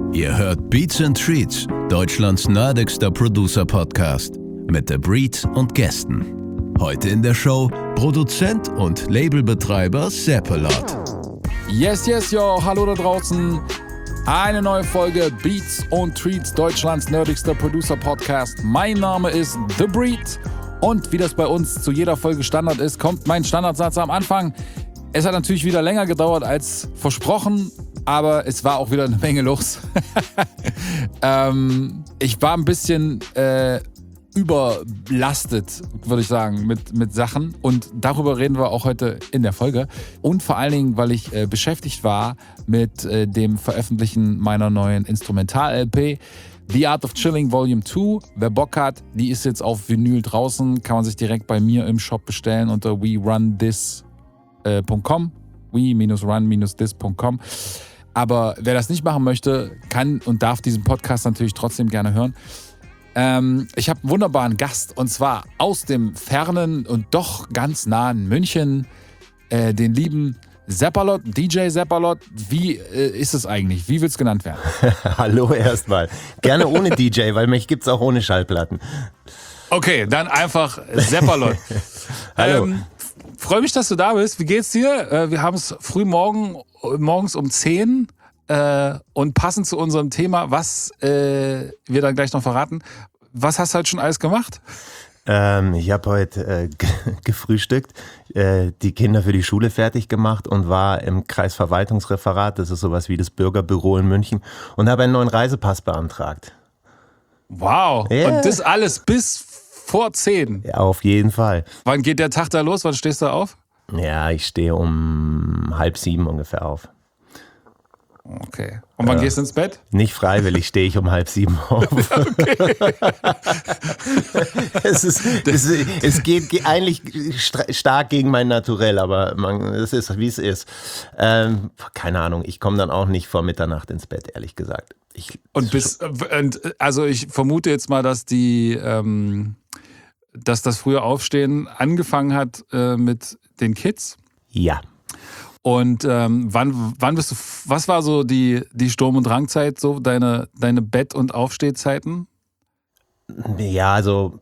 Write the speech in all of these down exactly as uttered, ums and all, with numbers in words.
Ihr hört Beats and Treats, Deutschlands nerdigster Producer-Podcast mit The Breed und Gästen. Heute in der Show Produzent und Labelbetreiber Seppalot. Yes, yes, yo, hallo da draußen. Eine neue Folge Beats und Treats, Deutschlands nerdigster Producer-Podcast. Mein Name ist The Breed und wie das bei uns zu jeder Folge Standard ist, kommt mein Standardsatz am Anfang. Es hat natürlich wieder länger gedauert als versprochen, aber es war auch wieder eine Menge los. ähm, ich war ein bisschen äh, überlastet, würde ich sagen, mit, mit Sachen. Und darüber reden wir auch heute in der Folge. Und vor allen Dingen, weil ich äh, beschäftigt war mit äh, dem Veröffentlichen meiner neuen Instrumental-L P. The Art of Chilling Volume zwei. Wer Bock hat, die ist jetzt auf Vinyl draußen. Kann man sich direkt bei mir im Shop bestellen unter we run this punkt com. we run this punkt com. Aber wer das nicht machen möchte, kann und darf diesen Podcast natürlich trotzdem gerne hören. Ähm, ich habe einen wunderbaren Gast und zwar aus dem fernen und doch ganz nahen München, äh, den lieben Seppalot, D J Seppalot. Wie äh, ist es eigentlich? Wie will es genannt werden? Hallo erstmal. Gerne ohne D J, weil mich gibt's auch ohne Schallplatten. Okay, dann einfach Seppalot. Hallo. Ähm, Freue mich, dass du da bist. Wie geht's dir? Äh, wir haben es früh morgen, morgens um zehn äh, und passend zu unserem Thema, was äh, wir dann gleich noch verraten. Was hast du heute schon alles gemacht? Ähm, ich habe heute äh, g- gefrühstückt, äh, die Kinder für die Schule fertig gemacht und war im Kreisverwaltungsreferat, das ist sowas wie das Bürgerbüro in München, und habe einen neuen Reisepass beantragt. Wow. Yeah. Und das alles bis vor zehn? Ja, auf jeden Fall. Wann geht der Tag da los? Wann stehst du auf? Ja, ich stehe um halb sieben ungefähr auf. Okay. Und wann Ja. gehst du ins Bett? Nicht freiwillig stehe ich um halb sieben auf. Okay. es, ist, es, ist, es geht eigentlich stra- stark gegen mein Naturell, aber man, es ist, wie es ist. Ähm, keine Ahnung, ich komme dann auch nicht vor Mitternacht ins Bett, ehrlich gesagt. Ich, Und bis, und also ich vermute jetzt mal, dass die, ähm, dass das frühe Aufstehen angefangen hat äh, mit den Kids. Ja. Und ähm, wann, wann bist du, was war so die, die Sturm- und Drangzeit, so deine, deine Bett- und Aufstehzeiten? Ja, also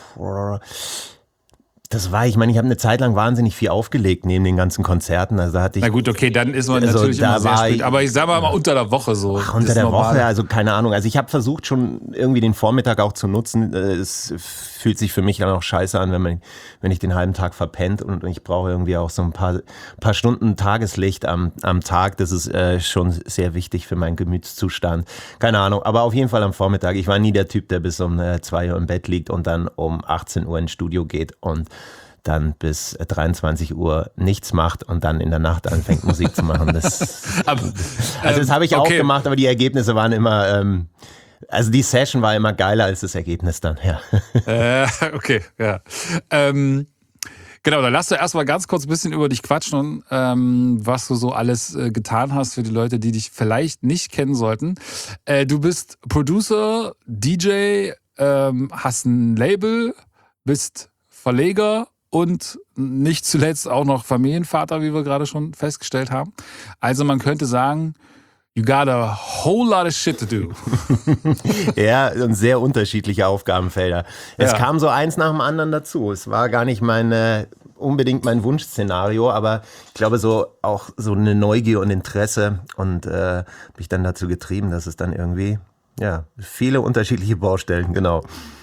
das war, ich meine, ich habe eine Zeit lang wahnsinnig viel aufgelegt neben den ganzen Konzerten. Also da hatte ich, Na gut, okay, dann ist man also natürlich da immer sehr war spät. ich- Aber ich sag mal, mal unter der Woche so. Ach, unter das der Normale. Woche, also keine Ahnung. Also ich habe versucht schon irgendwie den Vormittag auch zu nutzen. Es fühlt sich für mich dann auch scheiße an, wenn man, wenn ich den halben Tag verpennt und ich brauche irgendwie auch so ein paar, paar Stunden Tageslicht am, am Tag. Das ist äh, schon sehr wichtig für meinen Gemütszustand. Keine Ahnung, aber auf jeden Fall am Vormittag. Ich war nie der Typ, der bis um äh, zwei Uhr im Bett liegt und dann um achtzehn Uhr ins Studio geht und dann bis dreiundzwanzig Uhr nichts macht und dann in der Nacht anfängt Musik zu machen. Das, Aber, also das habe ich ähm, auch okay. gemacht, aber die Ergebnisse waren immer, ähm, also die Session war immer geiler als das Ergebnis dann, ja. Äh, okay, ja. Ähm, genau, dann lass du erstmal ganz kurz ein bisschen über dich quatschen, ähm, was du so alles äh, getan hast für die Leute, die dich vielleicht nicht kennen sollten. Äh, du bist Producer, D J, ähm, hast ein Label, bist Verleger und nicht zuletzt auch noch Familienvater, wie wir gerade schon festgestellt haben. Also man könnte sagen, you got a whole lot of shit to do. Ja, und sehr unterschiedliche Aufgabenfelder. Es Ja. kam so eins nach dem anderen dazu. Es war gar nicht meine, unbedingt mein Wunschszenario, aber ich glaube so auch so eine Neugier und Interesse und äh, mich dann dazu getrieben, dass es dann irgendwie, ja, viele unterschiedliche Baustellen, genau.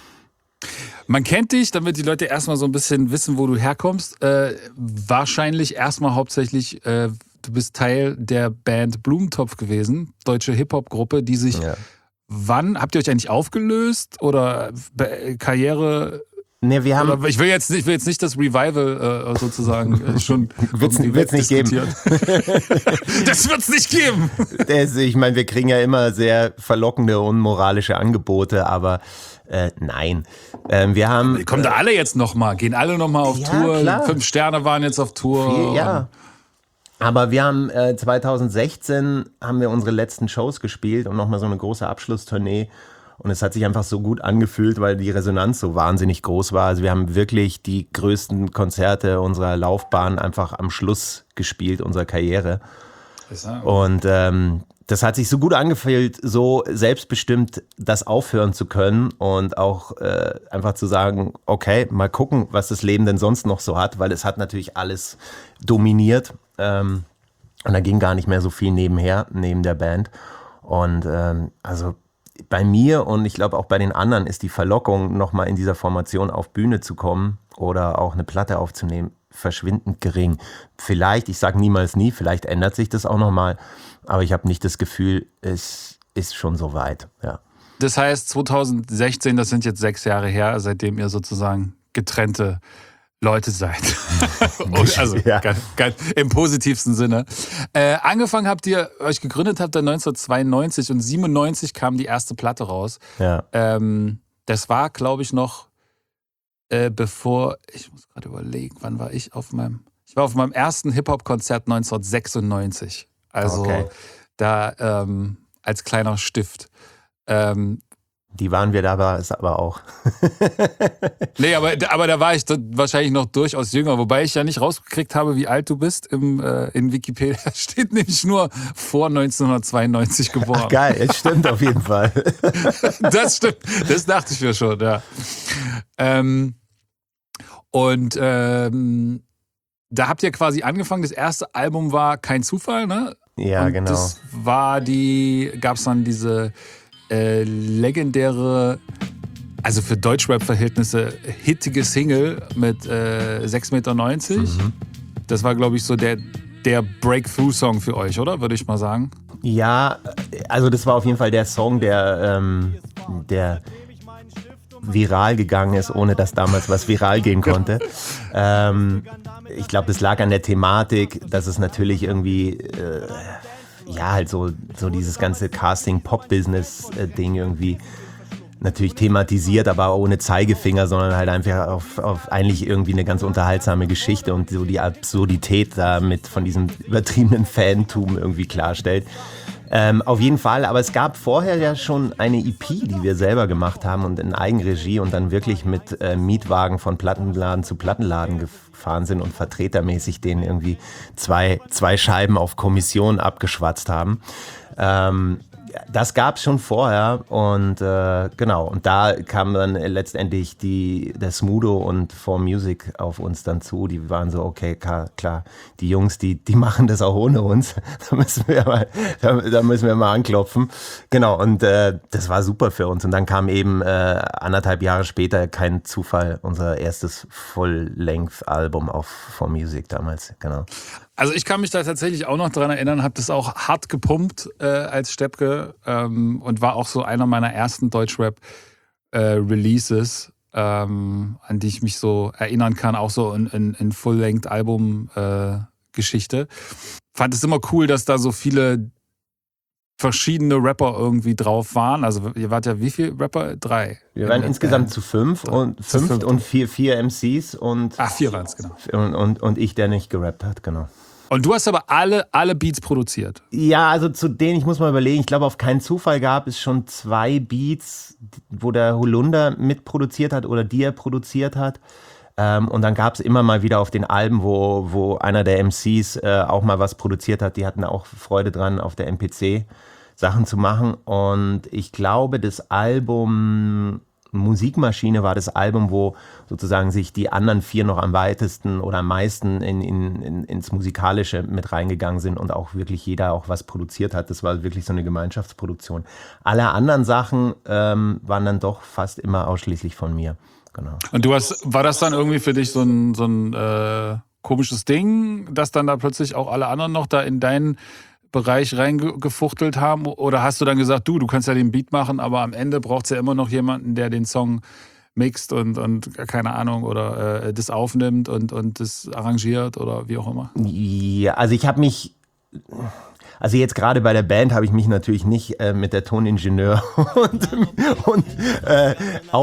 Man kennt dich, damit die Leute erstmal so ein bisschen wissen, wo du herkommst. Äh, wahrscheinlich erstmal hauptsächlich, äh, du bist Teil der Band Blumentopf gewesen, deutsche Hip-Hop-Gruppe, die sich, Ja. wann, habt ihr euch eigentlich aufgelöst oder Be- Karriere? Ne, wir haben, Oder ich will jetzt nicht, ich will jetzt nicht das Revival äh, sozusagen äh, schon Wird's- irgendwie wird's nicht geben. wegdiskutieren. Das wird's nicht geben. Das, ich meine, wir kriegen ja immer sehr verlockende, unmoralische Angebote, aber äh, nein. Ähm, wir haben. Die kommen da alle jetzt nochmal, gehen alle nochmal auf Ja, Tour. klar. Fünf Sterne waren jetzt auf Tour. Viel, ja. Aber wir haben äh, zwanzig sechzehn haben wir unsere letzten Shows gespielt und nochmal so eine große Abschlusstournee. Und es hat sich einfach so gut angefühlt, weil die Resonanz so wahnsinnig groß war. Also wir haben wirklich die größten Konzerte unserer Laufbahn einfach am Schluss gespielt, unserer Karriere. Und ähm, das hat sich so gut angefühlt, so selbstbestimmt das aufhören zu können und auch äh, einfach zu sagen, okay, mal gucken, was das Leben denn sonst noch so hat, weil es hat natürlich alles dominiert ähm, und da ging gar nicht mehr so viel nebenher, neben der Band. Und ähm, also bei mir und ich glaube auch bei den anderen ist die Verlockung, nochmal in dieser Formation auf Bühne zu kommen oder auch eine Platte aufzunehmen, verschwindend gering. Vielleicht, ich sage niemals nie, vielleicht ändert sich das auch nochmal, aber ich habe nicht das Gefühl, es ist schon so weit. Ja. Das heißt, zwanzig sechzehn, das sind jetzt sechs Jahre her, seitdem ihr sozusagen getrennte Leute seid. Also ja. ganz, ganz, im positivsten Sinne. Äh, angefangen habt ihr, euch gegründet habt ihr neunzehnhundertzweiundneunzig und siebenundneunzig kam die erste Platte raus. Ja. Ähm, das war, glaube ich, noch äh, bevor, ich muss gerade überlegen, wann war ich auf meinem, ich war auf meinem ersten Hip-Hop-Konzert neunzehnhundertsechsundneunzig. Also okay. da ähm, als kleiner Stift. Ähm, Die waren wir da aber auch. Nee, aber, aber da war ich wahrscheinlich noch durchaus jünger, wobei ich ja nicht rausgekriegt habe, wie alt du bist. Im, äh, in Wikipedia steht nämlich nur vor neunzehnhundertzweiundneunzig geboren. Ach, geil, es stimmt auf jeden Fall. Das stimmt, das dachte ich mir schon, ja. Ähm, und ähm, da habt ihr quasi angefangen, das erste Album war Kein Zufall, ne? Ja, und genau. Das war die, gab es dann diese äh, legendäre, also für Deutschrap-Verhältnisse hittige Single mit äh, sechs Komma neunzig Meter. Mhm. Das war, glaube ich, so der, der Breakthrough-Song für euch, oder? Würde ich mal sagen. Ja, also das war auf jeden Fall der Song, der, ähm, der viral gegangen ist, ohne dass damals was viral gehen konnte. ähm, ich glaube, das lag an der Thematik, dass es natürlich irgendwie, äh, ja, halt so, so dieses ganze Casting-Pop-Business-Ding irgendwie natürlich thematisiert, aber ohne Zeigefinger, sondern halt einfach auf, auf eigentlich irgendwie eine ganz unterhaltsame Geschichte und so die Absurdität damit von diesem übertriebenen Fantum irgendwie klarstellt. Ähm, auf jeden Fall, aber es gab vorher ja schon eine E P, die wir selber gemacht haben und in Eigenregie und dann wirklich mit äh, Mietwagen von Plattenladen zu Plattenladen gefahren sind und vertretermäßig denen irgendwie zwei, zwei Scheiben auf Kommission abgeschwatzt haben. Ähm, Das gab es schon vorher und äh, genau, und da kam dann letztendlich die, der Smudo und four Music auf uns dann zu, die waren so, okay, klar, klar die Jungs, die, die machen das auch ohne uns, da müssen wir mal, da, da müssen wir mal anklopfen. Genau, und äh, das war super für uns und dann kam eben äh, anderthalb Jahre später, kein Zufall, unser erstes Full-Length-Album auf four Music damals, genau. Also ich kann mich da tatsächlich auch noch dran erinnern, habe das auch hart gepumpt äh, als Steppke ähm, und war auch so einer meiner ersten Deutschrap-Releases, äh, ähm, an die ich mich so erinnern kann, auch so in, in, in Full-Length-Album-Geschichte. Äh, Fand es immer cool, dass da so viele verschiedene Rapper irgendwie drauf waren. Also ihr wart ja wie viele Rapper? Drei. Wir waren insgesamt Band. zu fünf und zu fünf fünf. und vier, vier M Cs und Ach, vier waren es, genau. Und, und, und ich, der nicht gerappt hat, genau. Und du hast aber alle, alle Beats produziert. Ja, also zu denen, ich muss mal überlegen, ich glaube, auf keinen Zufall gab es schon zwei Beats, wo der Holunder mitproduziert hat oder die er produziert hat. Ähm, und dann gab es immer mal wieder auf den Alben, wo, wo einer der M Cs äh, auch mal was produziert hat. Die hatten auch Freude dran, auf der M P C Sachen zu machen. Und ich glaube, das Album Musikmaschine war das Album, wo sozusagen sich die anderen vier noch am weitesten oder am meisten in, in, in, ins Musikalische mit reingegangen sind und auch wirklich jeder auch was produziert hat. Das war wirklich so eine Gemeinschaftsproduktion. Alle anderen Sachen ähm, waren dann doch fast immer ausschließlich von mir. Genau. Und du hast, war das dann irgendwie für dich so ein, so ein äh, komisches Ding, dass dann da plötzlich auch alle anderen noch da in deinen Bereich reingefuchtelt haben? Oder hast du dann gesagt, du, du kannst ja den Beat machen, aber am Ende braucht es ja immer noch jemanden, der den Song mixt und, und keine Ahnung, oder äh, das aufnimmt und, und das arrangiert oder wie auch immer? Ja, also ich habe mich... Also jetzt gerade bei der Band habe ich mich natürlich nicht äh, mit der Toningenieur und, und äh,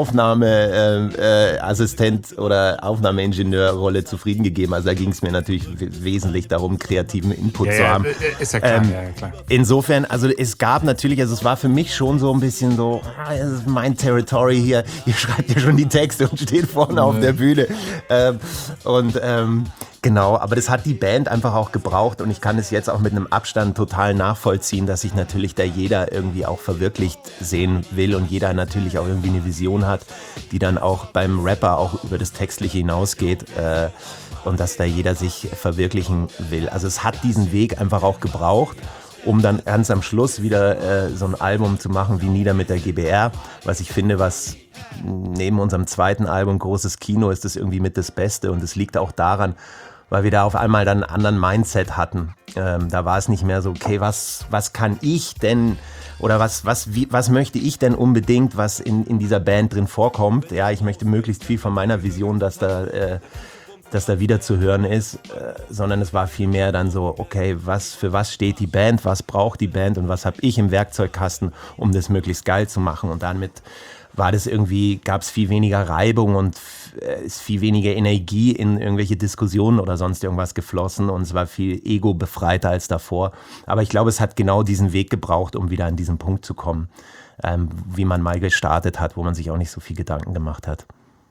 Aufnahmeassistent äh, oder Aufnahmeingenieurrolle zufrieden gegeben. Also da ging es mir natürlich w- wesentlich darum, kreativen Input ja, zu ja, haben. Ist ja klar, Ähm, ja, ja, klar. Insofern, also es gab natürlich, also es war für mich schon so ein bisschen so, ah, das ist mein Territory hier, ihr schreibt ja schon die Texte und steht vorne auf der Bühne. Ähm, und ähm, Genau, aber das hat die Band einfach auch gebraucht und ich kann es jetzt auch mit einem Abstand total nachvollziehen, dass sich natürlich da jeder irgendwie auch verwirklicht sehen will und jeder natürlich auch irgendwie eine Vision hat, die dann auch beim Rapper auch über das Textliche hinausgeht äh, und dass da jeder sich verwirklichen will. Also es hat diesen Weg einfach auch gebraucht, um dann ganz am Schluss wieder äh, so ein Album zu machen wie Nieder mit der G B R, was ich finde, was neben unserem zweiten Album Großes Kino ist das irgendwie mit das Beste und es liegt auch daran, weil wir da auf einmal dann einen anderen Mindset hatten. Ähm, da war es nicht mehr so, okay, was, was kann ich denn oder was, was, wie, was möchte ich denn unbedingt, was in, in dieser Band drin vorkommt. Ja, ich möchte möglichst viel von meiner Vision, dass da, äh, dass da wieder zu hören ist, äh, sondern es war vielmehr dann so, okay, was, für was steht die Band, was braucht die Band und was habe ich im Werkzeugkasten, um das möglichst geil zu machen. Und damit war das irgendwie, gab es viel weniger Reibung und äh, ist viel weniger Energie in irgendwelche Diskussionen oder sonst irgendwas geflossen und es war viel ego-befreiter als davor. Aber ich glaube, es hat genau diesen Weg gebraucht, um wieder an diesen Punkt zu kommen, ähm, wie man mal gestartet hat, wo man sich auch nicht so viel Gedanken gemacht hat.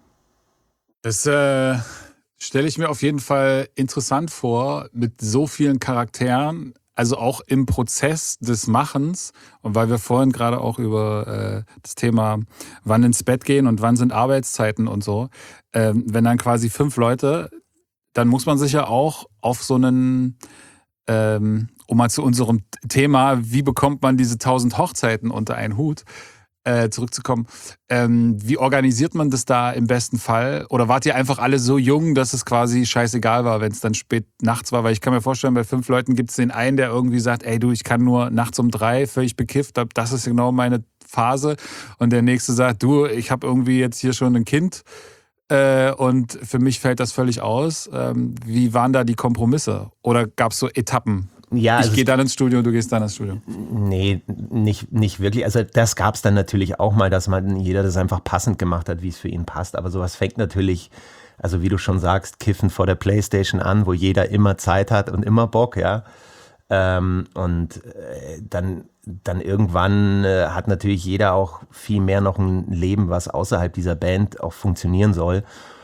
Das äh, stelle ich mir auf jeden Fall interessant vor, mit so vielen Charakteren, also auch im Prozess des Machens. Und weil wir vorhin gerade auch über äh, das Thema wann ins Bett gehen und wann sind Arbeitszeiten und so, äh, wenn dann quasi fünf Leute, dann muss man sich ja auch auf so einen, ähm, um mal zu unserem Thema, wie bekommt man diese tausend Hochzeiten unter einen Hut, äh, zurückzukommen. Ähm, wie organisiert man das da im besten Fall? Oder wart ihr einfach alle so jung, dass es quasi scheißegal war, wenn es dann spät nachts war? Weil ich kann mir vorstellen, bei fünf Leuten gibt es den einen, der irgendwie sagt, ey du, ich kann nur nachts um drei, völlig bekifft, das ist genau meine Phase. Und der nächste sagt, du, ich habe irgendwie jetzt hier schon ein Kind äh, und für mich fällt das völlig aus. Ähm, wie waren da die Kompromisse? Oder gab es so Etappen? Ja, ich also gehe dann ins Studio, du gehst dann ins Studio. Nee, nicht, nicht wirklich. Also das gab es dann natürlich auch mal, dass man jeder das einfach passend gemacht hat, wie es für ihn passt. Aber sowas fängt natürlich, also wie du schon sagst, Kiffen vor der Playstation an, wo jeder immer Zeit hat und immer Bock, ja. Ähm, und äh, dann, dann irgendwann äh, hat natürlich jeder auch viel mehr noch ein Leben, was außerhalb dieser Band auch funktionieren soll.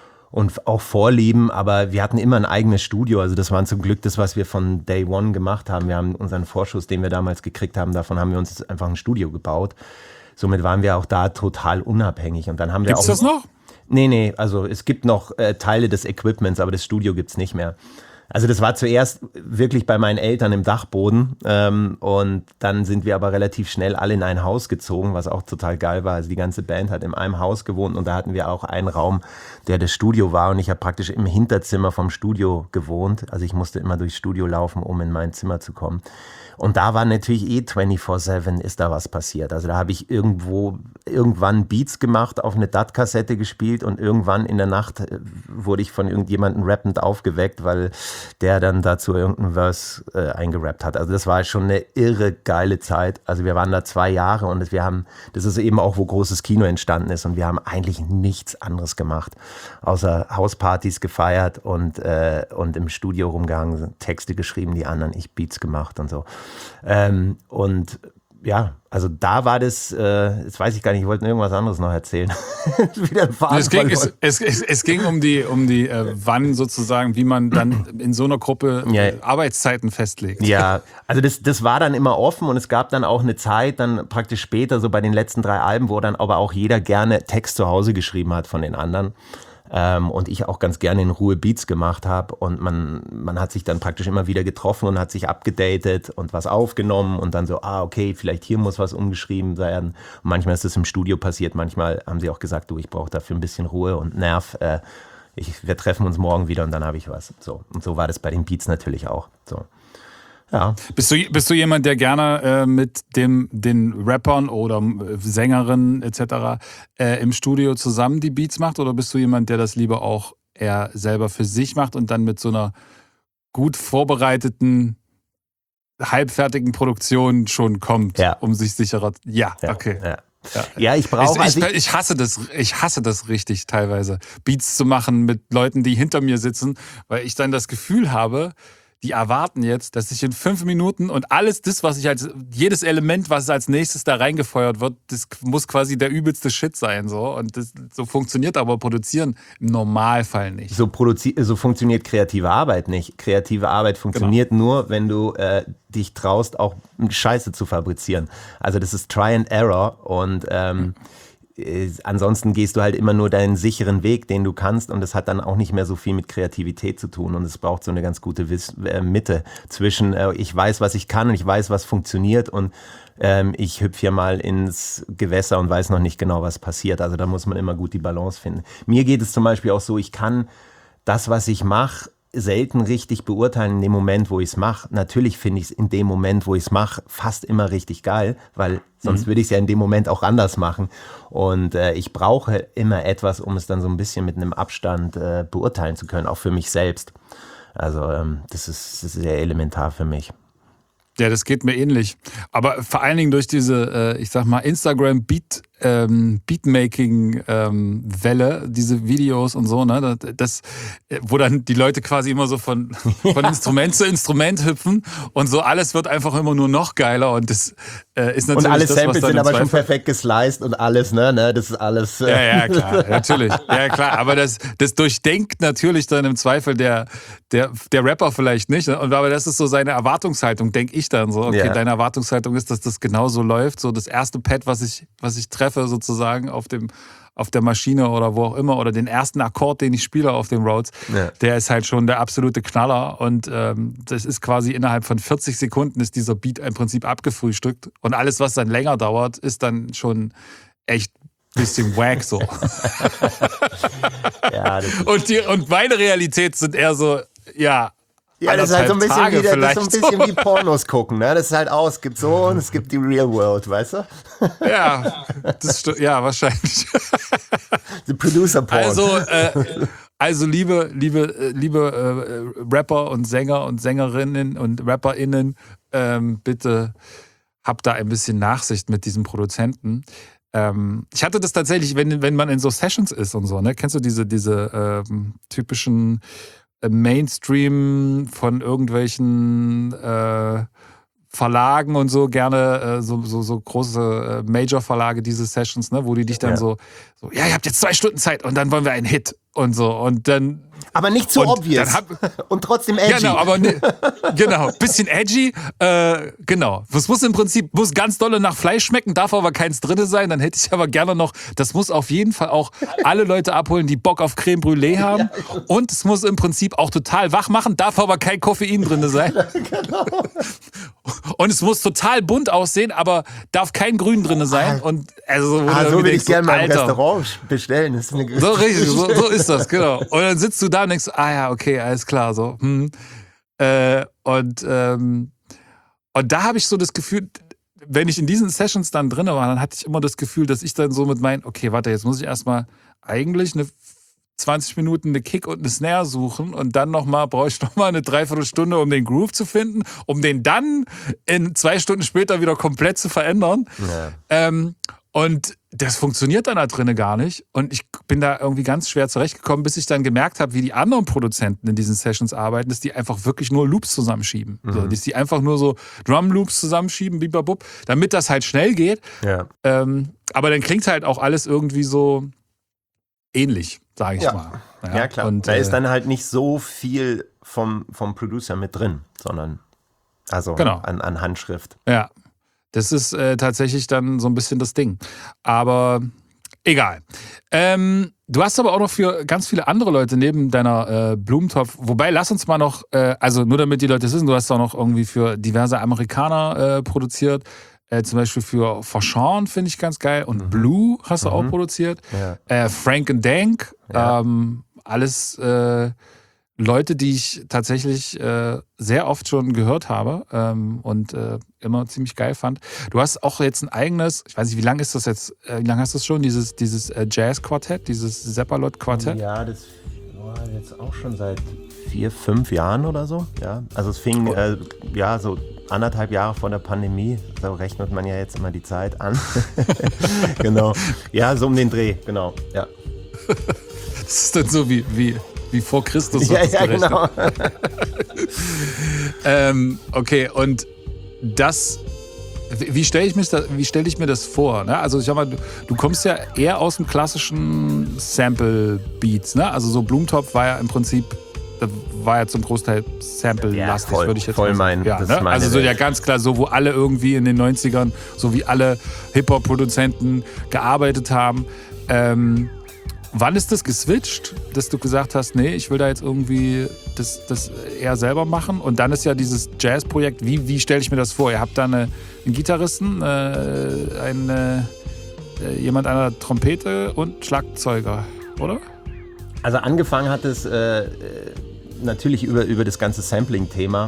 Und auch Vorlieben, aber wir hatten immer ein eigenes Studio. Also das war zum Glück das, was wir von Day One gemacht haben. Wir haben unseren Vorschuss, den wir damals gekriegt haben, davon haben wir uns einfach ein Studio gebaut. Somit waren wir auch da total unabhängig. Und dann haben wir Gibt's auch, das noch? Nee, nee, also es gibt noch äh, Teile des Equipments, aber das Studio gibt's nicht mehr. Also das war zuerst wirklich bei meinen Eltern im Dachboden ähm, und dann sind wir aber relativ schnell alle in ein Haus gezogen, was auch total geil war. Also die ganze Band hat in einem Haus gewohnt und da hatten wir auch einen Raum, der das Studio war und ich habe praktisch im Hinterzimmer vom Studio gewohnt. Also ich musste immer durchs Studio laufen, um in mein Zimmer zu kommen. Und da war natürlich eh vierundzwanzig sieben ist da was passiert. Also da habe ich irgendwo, irgendwann Beats gemacht, auf eine D A T-Kassette gespielt und irgendwann in der Nacht wurde ich von irgendjemandem rappend aufgeweckt, weil der dann dazu irgendein Verse äh, eingerappt hat. Also das war schon eine irre geile Zeit. Also wir waren da zwei Jahre und wir haben, das ist eben auch, wo Großes Kino entstanden ist und wir haben eigentlich nichts anderes gemacht, außer Hauspartys gefeiert und, äh, und im Studio rumgehangen, Texte geschrieben, die anderen, ich Beats gemacht und so. Ähm, und ja, also da war das, äh, jetzt weiß ich gar nicht, ich wollte irgendwas anderes noch erzählen. Wieder Faden es, ging, es, es, es, es ging um die, um die äh, wann sozusagen, wie man dann in so einer Gruppe ja. äh, Arbeitszeiten festlegt. Ja, also das, das war dann immer offen und es gab dann auch eine Zeit, dann praktisch später, so bei den letzten drei Alben, wo dann aber auch jeder gerne Text zu Hause geschrieben hat von den anderen. Ähm, und ich auch ganz gerne in Ruhe Beats gemacht habe und man, man hat sich dann praktisch immer wieder getroffen und hat sich abgedatet und was aufgenommen und dann so, ah okay, vielleicht hier muss was umgeschrieben werden. Und manchmal ist das im Studio passiert, manchmal haben sie auch gesagt, du, ich brauche dafür ein bisschen Ruhe und Nerv, äh, ich, wir treffen uns morgen wieder und dann habe ich was. So. Und so war das bei den Beats natürlich auch. So. Ja. Bist du, bist du jemand, der gerne äh, mit dem, den Rappern oder Sängerinnen et cetera äh, im Studio zusammen die Beats macht oder bist du jemand, der das lieber auch eher selber für sich macht und dann mit so einer gut vorbereiteten, halbfertigen Produktion schon kommt, ja. um sich sicherer... Ja, ja. okay. Ja. Ja. ja, ich brauche... Ich, also ich, ich, hasse das, ich hasse das richtig teilweise, Beats zu machen mit Leuten, die hinter mir sitzen, weil ich dann das Gefühl habe, die erwarten jetzt, dass ich in fünf Minuten und alles das, was ich als, jedes Element, was als nächstes da reingefeuert wird, das muss quasi der übelste Shit sein. So. Und das, so funktioniert aber Produzieren im Normalfall nicht. So, produzi- so funktioniert kreative Arbeit nicht. Kreative Arbeit funktioniert genau. nur, wenn du äh, dich traust, auch Scheiße zu fabrizieren. Also das ist Try and Error und ähm, mhm. ansonsten gehst du halt immer nur deinen sicheren Weg, den du kannst und das hat dann auch nicht mehr so viel mit Kreativität zu tun und es braucht so eine ganz gute Wiss- äh, Mitte zwischen äh, ich weiß, was ich kann und ich weiß, was funktioniert und ähm, ich hüpfe hier mal ins Gewässer und weiß noch nicht genau, was passiert. Also da muss man immer gut die Balance finden. Mir geht es zum Beispiel auch so, ich kann das, was ich mache, selten richtig beurteilen in dem Moment, wo ich es mache. Natürlich finde ich es in dem Moment, wo ich es mache, fast immer richtig geil, weil sonst mhm. würde ich es ja in dem Moment auch anders machen. Und äh, ich brauche immer etwas, um es dann so ein bisschen mit einem Abstand äh, beurteilen zu können, auch für mich selbst. Also ähm, das ist, das ist sehr elementar für mich. Ja, das geht mir ähnlich. Aber vor allen Dingen durch diese, äh, ich sag mal, Instagram-Beat, ähm, Beatmaking-Welle, ähm, diese Videos und so, ne, das, wo dann die Leute quasi immer so von, von Instrument zu Instrument hüpfen und so alles wird einfach immer nur noch geiler und das äh, ist natürlich und alle das, Samples was sind aber Zweifel schon perfekt gesliced und alles, ne, ne, das ist alles. Äh ja, ja, klar, natürlich, ja klar, aber das, das durchdenkt natürlich dann im Zweifel der, der, der Rapper vielleicht nicht, und aber das ist so seine Erwartungshaltung, denke ich dann so, okay, ja. Deine Erwartungshaltung ist, dass das genauso läuft, so das erste Pad, was ich, was ich treffe sozusagen auf dem, auf der Maschine oder wo auch immer oder den ersten Akkord, den ich spiele auf den Rhodes, ja. Der ist halt schon der absolute Knaller und ähm, das ist quasi innerhalb von vierzig Sekunden ist dieser Beat im Prinzip abgefrühstückt und alles, was dann länger dauert, ist dann schon echt ein bisschen wack so. Ja, das ist und, die, und meine Realität sind eher so, ja, Ja, das ist halt so ein bisschen, wie, das ist so ein bisschen so. Wie Pornos gucken, ne? Das ist halt aus, es gibt so und es gibt die Real World, weißt du? Ja, das st- ja, wahrscheinlich. Die Producer-Porn. Also, äh, also liebe, liebe, liebe äh, Rapper und Sänger und Sängerinnen und RapperInnen, ähm, bitte habt da ein bisschen Nachsicht mit diesem Produzenten. Ähm, ich hatte das tatsächlich, wenn, wenn man in so Sessions ist und so, ne? Kennst du diese, diese ähm, typischen Mainstream von irgendwelchen äh, Verlagen und so, gerne äh, so, so, so große äh, Major-Verlage, diese Sessions, ne, wo die dich dann ja. so, so, ja, ihr habt jetzt zwei Stunden Zeit und dann wollen wir einen Hit und so und dann... Aber nicht so obvious hab, und trotzdem edgy. Genau, aber ne, genau, bisschen edgy, äh, genau. Das muss im Prinzip, muss ganz dolle nach Fleisch schmecken, darf aber keins drin sein, dann hätte ich aber gerne noch, das muss auf jeden Fall auch alle Leute abholen, die Bock auf Creme Brûlée haben und es muss im Prinzip auch total wach machen, darf aber kein Koffein drin sein. Genau. Und es muss total bunt aussehen, aber darf kein Grün drin sein. Und also, ah, so will ich gerne mal im Restaurant bestellen. Das ist eine so richtig, so, so ist das, genau. Und dann sitzt du da und denkst, ah ja, okay, alles klar, so. Hm. Äh, und, ähm, und da habe ich so das Gefühl, wenn ich in diesen Sessions dann drin war, dann hatte ich immer das Gefühl, dass ich dann so mit meinen, okay, warte, jetzt muss ich erstmal eigentlich eine zwanzig Minuten eine Kick und eine Snare suchen und dann nochmal, brauche ich nochmal eine Dreiviertelstunde, um den Groove zu finden, um den dann in zwei Stunden später wieder komplett zu verändern. Ja. Ähm, und das funktioniert dann da drinnen gar nicht. Und ich bin da irgendwie ganz schwer zurechtgekommen, bis ich dann gemerkt habe, wie die anderen Produzenten in diesen Sessions arbeiten, dass die einfach wirklich nur Loops zusammenschieben. Mhm. So, dass die einfach nur so Drum-Loops zusammenschieben, bibabub, damit das halt schnell geht. Ja. Ähm, aber dann klingt halt auch alles irgendwie so ähnlich, sage ich ja. mal. Ja, ja klar. Und da äh, ist dann halt nicht so viel vom, vom Producer mit drin, sondern also genau. an, an Handschrift. Ja, das ist äh, tatsächlich dann so ein bisschen das Ding. Aber egal. Ähm, du hast aber auch noch für ganz viele andere Leute neben deiner äh, Blumentopf, wobei lass uns mal noch, äh, also nur damit die Leute wissen, du hast auch noch irgendwie für diverse Amerikaner äh, produziert. Äh, zum Beispiel für Forshawn finde ich ganz geil. Und mhm. Blue hast du mhm. auch produziert. Ja. Äh, Frank and Dank. Ja. Ähm, alles äh, Leute, die ich tatsächlich äh, sehr oft schon gehört habe ähm, und äh, immer ziemlich geil fand. Du hast auch jetzt ein eigenes, ich weiß nicht, wie lange ist das jetzt, äh, wie lange hast du das schon, dieses, dieses äh, Jazz-Quartett, dieses Zeppalot-Quartett? Ja, das war jetzt auch schon seit vier, fünf Jahren oder so. Ja, also es fing äh, ja so anderthalb Jahre vor der Pandemie, so rechnet man ja jetzt immer die Zeit an. Genau. Ja, so um den Dreh, genau. Ja. Das ist dann so wie, wie, wie vor Christus. Ja, ja, genau. ähm, okay, und das, wie stelle ich, stell ich mir das vor? Ne? Also ich sag mal, du, du kommst ja eher aus dem klassischen Sample-Beats. Ne? Also so Blumentopf war ja im Prinzip, das war ja zum Großteil Sample-lastig, ja, würde ich jetzt voll mal sagen. mein, ja, das ne? ist meine Also so Welt. ja ganz klar, so wo alle irgendwie in den neunzigern, so wie alle Hip-Hop-Produzenten gearbeitet haben. Ähm, wann ist das geswitcht, dass du gesagt hast, nee, ich will da jetzt irgendwie das, das eher selber machen? Und dann ist ja dieses Jazz-Projekt, wie, wie stelle ich mir das vor? Ihr habt da eine, einen Gitarristen, äh, eine, äh, jemand an der Trompete und Schlagzeuger, oder? Also angefangen hat es äh, natürlich über, über das ganze Sampling-Thema.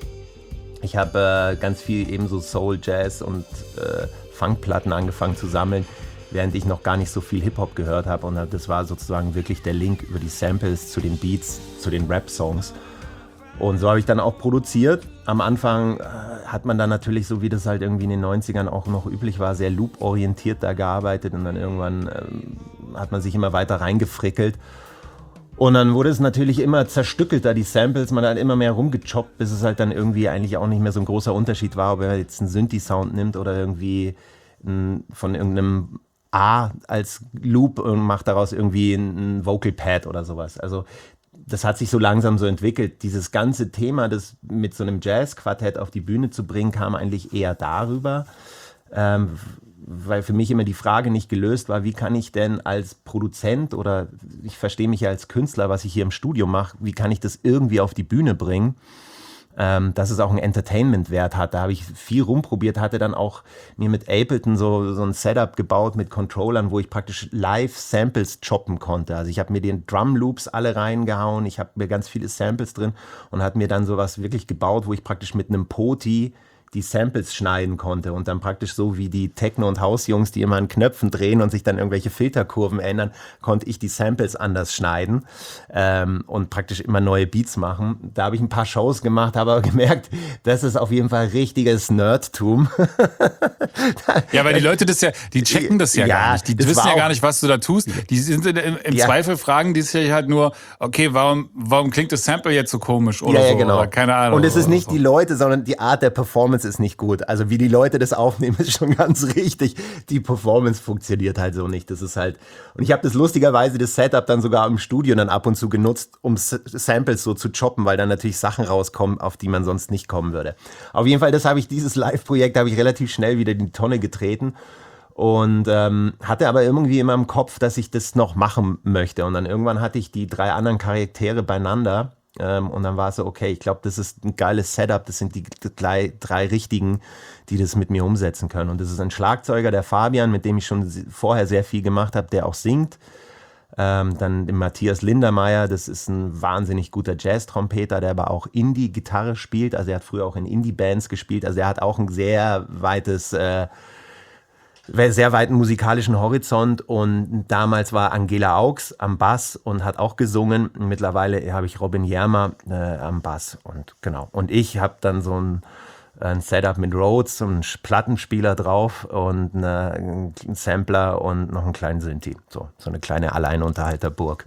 Ich habe äh, ganz viel eben so Soul, Jazz und äh, Funkplatten angefangen zu sammeln, während ich noch gar nicht so viel Hip-Hop gehört habe. Und das war sozusagen wirklich der Link über die Samples zu den Beats, zu den Rap-Songs. Und so habe ich dann auch produziert. Am Anfang äh, hat man dann natürlich, so wie das halt irgendwie in den neunzigern auch noch üblich war, sehr loop-orientiert da gearbeitet. Und dann irgendwann ähm, hat man sich immer weiter reingefrickelt. Und dann wurde es natürlich immer zerstückelter, die Samples. Man hat immer mehr rumgechoppt, bis es halt dann irgendwie eigentlich auch nicht mehr so ein großer Unterschied war, ob er jetzt einen Synthi-Sound nimmt oder irgendwie ein, von irgendeinem A als Loop und macht daraus irgendwie ein Vocal Pad oder sowas. Also das hat sich so langsam so entwickelt. Dieses ganze Thema, das mit so einem Jazz-Quartett auf die Bühne zu bringen, kam eigentlich eher darüber, ähm, weil für mich immer die Frage nicht gelöst war, wie kann ich denn als Produzent oder ich verstehe mich ja als Künstler, was ich hier im Studio mache, wie kann ich das irgendwie auf die Bühne bringen, ähm, dass es auch einen Entertainment-Wert hat. Da habe ich viel rumprobiert, hatte dann auch mir mit Ableton so, so ein Setup gebaut mit Controllern, wo ich praktisch live Samples choppen konnte. Also ich habe mir den Drum-Loops alle reingehauen, ich habe mir ganz viele Samples drin und habe mir dann sowas wirklich gebaut, wo ich praktisch mit einem Poti die Samples schneiden konnte und dann praktisch so wie die Techno- und Hausjungs, die immer an Knöpfen drehen und sich dann irgendwelche Filterkurven ändern, konnte ich die Samples anders schneiden ähm, und praktisch immer neue Beats machen. Da habe ich ein paar Shows gemacht, habe aber gemerkt, das ist auf jeden Fall richtiges Nerdtum. Ja, weil die Leute das ja, die checken das ja, ja gar nicht. Die wissen ja gar nicht, was du da tust. Die sind im, im ja. Zweifel fragen die sich halt nur, okay, warum, warum klingt das Sample jetzt so komisch oder ja, ja, so? genau. Oder keine Ahnung. Und es ist nicht so. die Leute, sondern die Art der Performance ist nicht gut. Also wie die Leute das aufnehmen, ist schon ganz richtig. Die Performance funktioniert halt so nicht. Das ist halt. Und ich habe das lustigerweise das Setup dann sogar im Studio dann ab und zu genutzt, um S- Samples so zu choppen, weil dann natürlich Sachen rauskommen, auf die man sonst nicht kommen würde. Auf jeden Fall, das habe ich, dieses Live-Projekt habe ich relativ schnell wieder in die Tonne getreten. Und ähm, hatte aber irgendwie immer im Kopf, dass ich das noch machen möchte. Und dann irgendwann hatte ich die drei anderen Charaktere beieinander. Ähm, und dann war es so, okay, ich glaube, das ist ein geiles Setup. Das sind die drei, drei Richtigen, die das mit mir umsetzen können. Und das ist ein Schlagzeuger, der Fabian, mit dem ich schon vorher sehr viel gemacht habe, der auch singt. Ähm, dann den Matthias Lindermeier, das ist ein wahnsinnig guter Jazz-Trompeter, der aber auch Indie-Gitarre spielt. Also er hat früher auch in Indie-Bands gespielt. Also er hat auch ein sehr weites... Äh, sehr weiten musikalischen Horizont und damals war Angela Augs am Bass und hat auch gesungen. Mittlerweile habe ich Robin Jermer äh, am Bass und genau. Und ich habe dann so ein, ein Setup mit Rhodes, so einen Plattenspieler drauf und eine, einen Sampler und noch einen kleinen Synthi. So, so eine kleine Alleinunterhalterburg.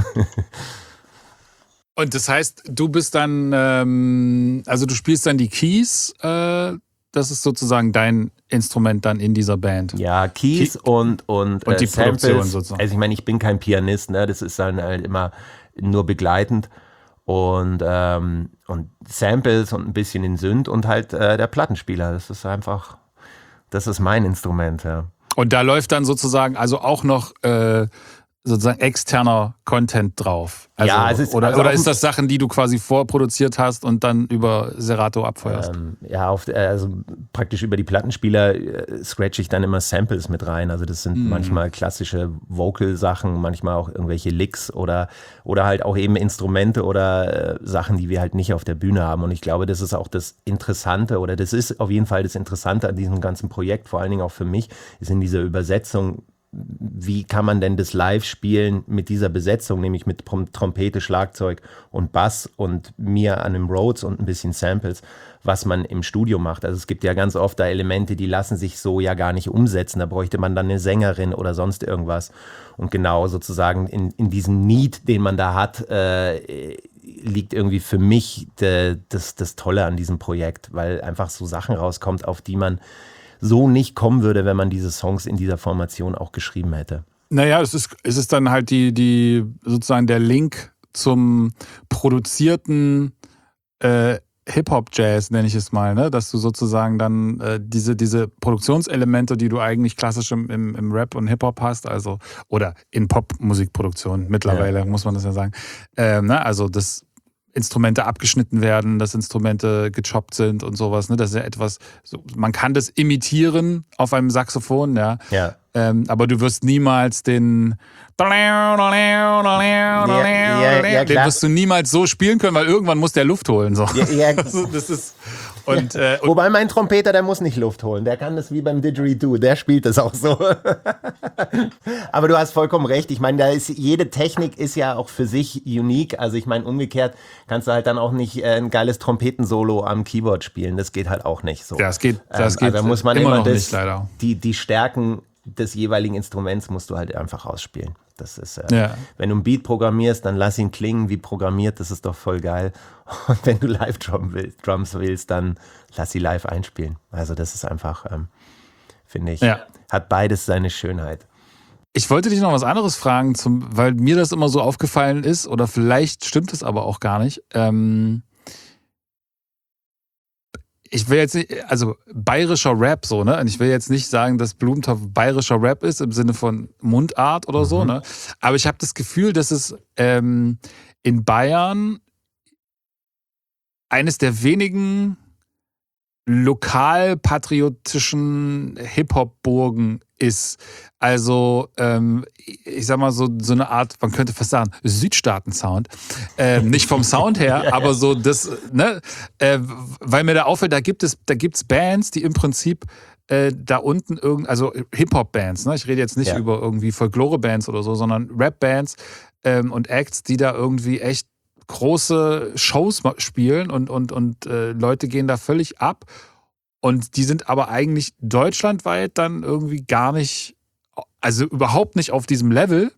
Und das heißt, du bist dann, ähm, also du spielst dann die Keys, äh, das ist sozusagen dein Instrument dann in dieser Band. Ja, Keys Key- und, und, und die äh, Produktion Samples. sozusagen. Also ich meine, ich bin kein Pianist, ne? Das ist dann halt immer nur begleitend. Und, ähm, und Samples und ein bisschen in Synth und halt äh, der Plattenspieler. Das ist einfach, das ist mein Instrument, ja. Und da läuft dann sozusagen also auch noch äh, sozusagen externer Content drauf. Also, Ja, es ist- oder, also oder auf ist dem- das Sachen, die du quasi vorproduziert hast und dann über Serato abfeuerst? Ähm, ja, auf, also praktisch über die Plattenspieler äh, scratch ich dann immer Samples mit rein. Also das sind Mhm. manchmal klassische Vocal-Sachen, manchmal auch irgendwelche Licks oder, oder halt auch eben Instrumente oder äh, Sachen, die wir halt nicht auf der Bühne haben. Und ich glaube, das ist auch das Interessante oder das ist auf jeden Fall das Interessante an diesem ganzen Projekt, vor allen Dingen auch für mich, ist in dieser Übersetzung, wie kann man denn das live spielen mit dieser Besetzung, nämlich mit Trom- Trompete, Schlagzeug und Bass und mir an dem Rhodes und ein bisschen Samples, was man im Studio macht. Also es gibt ja ganz oft da Elemente, die lassen sich so ja gar nicht umsetzen. Da bräuchte man dann eine Sängerin oder sonst irgendwas. Und genau sozusagen in, in diesem Need, den man da hat, äh, liegt irgendwie für mich de, das, das Tolle an diesem Projekt, weil einfach so Sachen rauskommt, auf die man so nicht kommen würde, wenn man diese Songs in dieser Formation auch geschrieben hätte. Naja, es ist, es ist dann halt die, die sozusagen der Link zum produzierten äh, Hip-Hop-Jazz, nenne ich es mal, ne? Dass du sozusagen dann äh, diese, diese Produktionselemente, die du eigentlich klassisch im, im, im Rap und Hip-Hop hast, also oder in Popmusikproduktion mittlerweile, ja. muss man das ja sagen, ähm, ne? Also dass Instrumente abgeschnitten werden, dass Instrumente gechoppt sind und sowas, ne? Das ist ja etwas, so, man kann das imitieren auf einem Saxophon, ja. ja. Ähm, aber du wirst niemals den ja, ja, ja, den wirst du niemals so spielen können, weil irgendwann muss der Luft holen. So. Ja, ja. Das ist, und, äh, und Wobei mein Trompeter, der muss nicht Luft holen. Der kann das wie beim Didgeridoo. Der spielt das auch so. Aber du hast vollkommen recht. Ich meine, da ist, jede Technik ist ja auch für sich unique. Also ich meine, umgekehrt kannst du halt dann auch nicht äh, ein geiles Trompetensolo am Keyboard spielen. Das geht halt auch nicht so. Das geht, das ähm, geht also da muss man immer immer noch das, nicht, leider. Die, die Stärken des jeweiligen Instruments musst du halt einfach ausspielen. Das ist, äh, ja. Wenn du einen Beat programmierst, dann lass ihn klingen wie programmiert, das ist doch voll geil. Und wenn du Live-Drums willst, Drums willst, dann lass sie live einspielen. Also das ist einfach, ähm, finde ich, ja. hat beides seine Schönheit. Ich wollte dich noch was anderes fragen, zum, weil mir das immer so aufgefallen ist, oder vielleicht stimmt es aber auch gar nicht. Ähm, Ich will jetzt nicht, also bayerischer Rap so, ne? Und ich will jetzt nicht sagen, dass Blumentopf bayerischer Rap ist im Sinne von Mundart oder so, Mhm. ne? Aber ich habe das Gefühl, dass es ähm, in Bayern eines der wenigen lokalpatriotischen Hip-Hop-Burgen ist. Also, ähm, ich sag mal so, so eine Art, man könnte fast sagen, Südstaaten-Sound. Ähm, nicht vom Sound her, ja, aber so das, ne, äh, weil mir da auffällt, da gibt es, da gibt's Bands, die im Prinzip äh, da unten irgend, also Hip-Hop-Bands, ne? Ich rede jetzt nicht Ja. über irgendwie Folklore-Bands oder so, sondern Rap-Bands ähm, und Acts, die da irgendwie echt große Shows spielen und, und, und äh, Leute gehen da völlig ab. Und die sind aber eigentlich deutschlandweit dann irgendwie gar nicht, also überhaupt nicht auf diesem Level,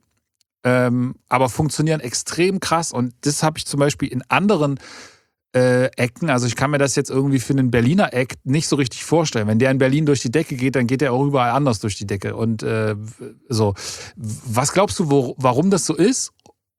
ähm, aber funktionieren extrem krass. Und das habe ich zum Beispiel in anderen äh, Ecken, also ich kann mir das jetzt irgendwie für einen Berliner Act nicht so richtig vorstellen. Wenn der in Berlin durch die Decke geht, dann geht er auch überall anders durch die Decke. Und äh, so, was glaubst du, wo, warum das so ist?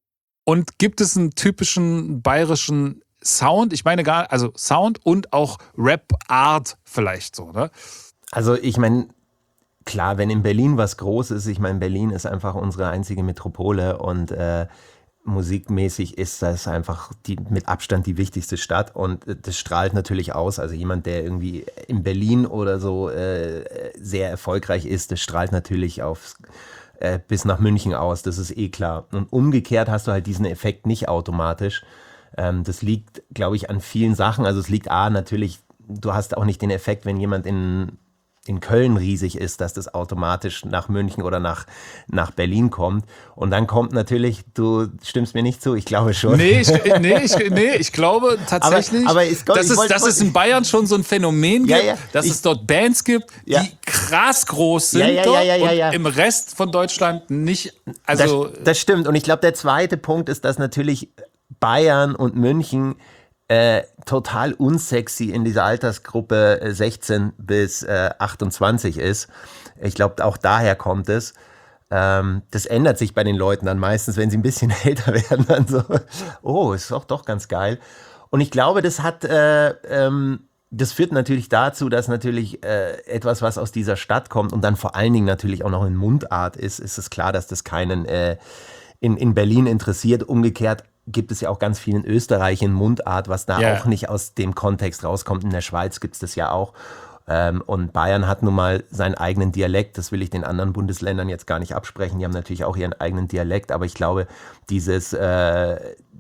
Und gibt es einen typischen bayerischen Sound? Ich meine gar, also Sound und auch Rap-Art vielleicht so, ne? Also ich meine, klar, wenn in Berlin was groß ist, ich meine, Berlin ist einfach unsere einzige Metropole und äh, musikmäßig ist das einfach die, mit Abstand die wichtigste Stadt und äh, das strahlt natürlich aus. Also jemand, der irgendwie in Berlin oder so äh, sehr erfolgreich ist, das strahlt natürlich aufs äh, bis nach München aus, das ist eh klar. Und umgekehrt hast du halt diesen Effekt nicht automatisch. Ähm, das liegt, glaube ich, an vielen Sachen. Also es liegt A, natürlich, du hast auch nicht den Effekt, wenn jemand in, in Köln riesig ist, dass das automatisch nach München oder nach, nach Berlin kommt. Und dann kommt natürlich, du stimmst mir nicht zu, ich glaube schon. Nee, ich, nee, ich, nee, ich glaube tatsächlich, aber, aber ist Gott, dass, es, wollte, dass es in Bayern schon so ein Phänomen gibt, ja, ja, dass ich, es dort Bands gibt, die ja. krass groß sind ja, ja, dort ja, ja, ja, ja. und im Rest von Deutschland nicht. Also das, das stimmt. Und ich glaube, der zweite Punkt ist, dass natürlich Bayern und München äh, total unsexy in dieser Altersgruppe äh, sechzehn bis achtundzwanzig ist. Ich glaube, auch daher kommt es. Ähm, das ändert sich bei den Leuten dann meistens, wenn sie ein bisschen älter werden, dann so, oh, ist doch doch ganz geil. Und ich glaube, das hat, äh, ähm, das führt natürlich dazu, dass natürlich äh, etwas, was aus dieser Stadt kommt und dann vor allen Dingen natürlich auch noch in Mundart ist, ist es klar, dass das keinen äh, in, in Berlin interessiert. Umgekehrt gibt es ja auch ganz viel in Österreich in Mundart, was da yeah. auch nicht aus dem Kontext rauskommt. In der Schweiz gibt es das ja auch. Ähm, und Bayern hat nun mal seinen eigenen Dialekt. Das will ich den anderen Bundesländern jetzt gar nicht absprechen. Die haben natürlich auch ihren eigenen Dialekt. Aber ich glaube, dieses, äh,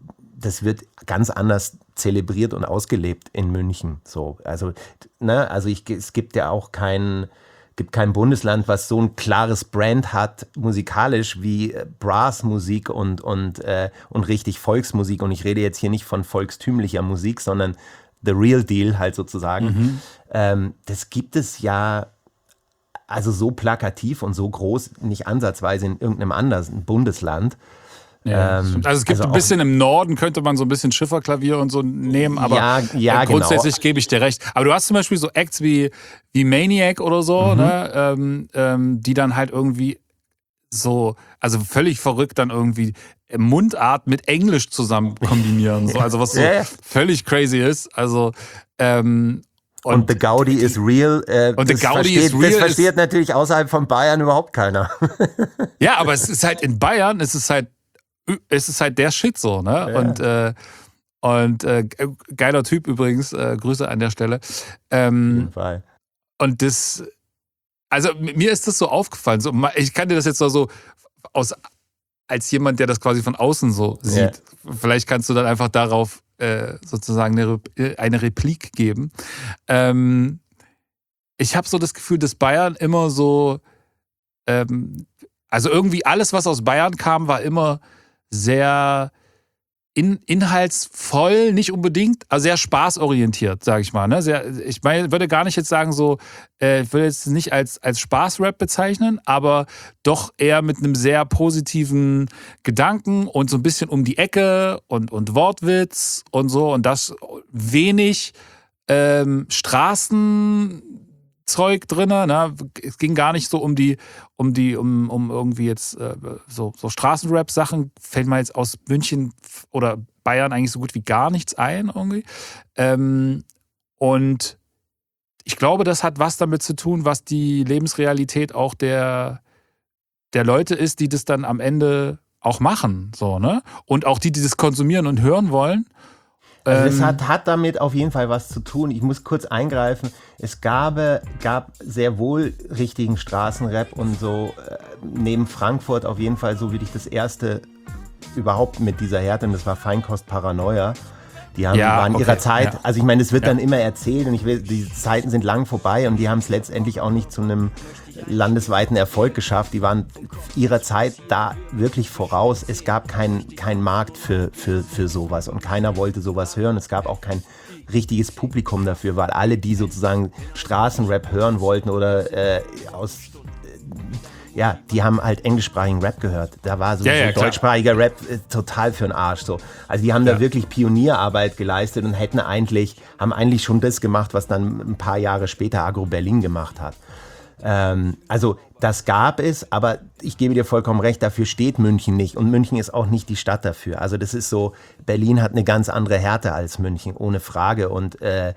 das wird ganz anders zelebriert und ausgelebt in München. So, also, ne, also ich, es gibt ja auch keinen... gibt kein Bundesland, was so ein klares Brand hat, musikalisch, wie Brassmusik und, und, äh, und richtig Volksmusik. Und ich rede jetzt hier nicht von volkstümlicher Musik, sondern the real deal halt sozusagen. Mhm. Ähm, das gibt es ja also so plakativ und so groß, nicht ansatzweise in irgendeinem anderen Bundesland. Ja, ähm, also es gibt also ein bisschen im Norden, könnte man so ein bisschen Schifferklavier und so nehmen, aber ja, ja, äh, grundsätzlich genau. gebe ich dir recht. Aber du hast zum Beispiel so Acts wie, wie Maniac oder so, Mhm. ne, ähm, ähm, die dann halt irgendwie so, also völlig verrückt dann irgendwie Mundart mit Englisch zusammen kombinieren. So, also was so Ja, ja. völlig crazy ist. Also ähm, Und, und the Gaudi is real. Äh, Und the das Gaudi versteht, is real Das versteht ist- natürlich außerhalb von Bayern überhaupt keiner. ja, aber es ist halt in Bayern, es ist halt, es ist halt der Shit so, ne? Ja. Und, äh, und äh, geiler Typ übrigens, äh, Grüße an der Stelle. Ähm, Auf jeden Fall. und das, also mir ist das so aufgefallen. So, ich kann dir das jetzt so aus, als jemand, der das quasi von außen so sieht. Ja. Vielleicht kannst du dann einfach darauf äh, sozusagen eine, eine Replik geben. Ähm, ich habe so das Gefühl, dass Bayern immer so, ähm, also irgendwie alles, was aus Bayern kam, war immer sehr in, inhaltsvoll, nicht unbedingt, aber sehr spaßorientiert, sage ich mal. Ne? Sehr, ich meine, würde gar nicht jetzt sagen so, äh, ich würde jetzt nicht als, als Spaßrap bezeichnen, aber doch eher mit einem sehr positiven Gedanken und so ein bisschen um die Ecke und, und Wortwitz und so und das wenig ähm, Straßen Zeug drin, ne? Es ging gar nicht so um die, um die, um, um irgendwie jetzt äh, so, so Straßenrap-Sachen, fällt mir jetzt aus München oder Bayern eigentlich so gut wie gar nichts ein irgendwie. Ähm, und ich glaube, das hat was damit zu tun, was die Lebensrealität auch der, der Leute ist, die das dann am Ende auch machen, so, ne? Und auch die, die das konsumieren und hören wollen. Also es Ähm, hat, hat damit auf jeden Fall was zu tun. Ich muss kurz eingreifen. Es gab, gab sehr wohl richtigen Straßenrap und so äh, neben Frankfurt auf jeden Fall so wirklich das erste überhaupt mit dieser Härte und das war Feinkost Paranoia. Die haben, Ja, waren okay, ihrer Zeit, ja. also ich meine, es wird Ja. dann immer erzählt und ich will, die Zeiten sind lang vorbei und die haben es letztendlich auch nicht zu einem landesweiten Erfolg geschafft. Die waren ihrer Zeit da wirklich voraus. Es gab keinen kein Markt für, für, für sowas und keiner wollte sowas hören. Es gab auch kein richtiges Publikum dafür, weil alle, die sozusagen Straßenrap hören wollten oder äh, aus ja, die haben halt englischsprachigen Rap gehört. Da war so, Ja, ja, so klar. deutschsprachiger Rap äh, total für den Arsch. So. Also die haben Ja. da wirklich Pionierarbeit geleistet und hätten eigentlich, haben eigentlich schon das gemacht, was dann ein paar Jahre später Agro Berlin gemacht hat. Ähm, also das gab es, aber ich gebe dir vollkommen recht, dafür steht München nicht. Und München ist auch nicht die Stadt dafür. Also das ist so, Berlin hat eine ganz andere Härte als München, ohne Frage. Und äh,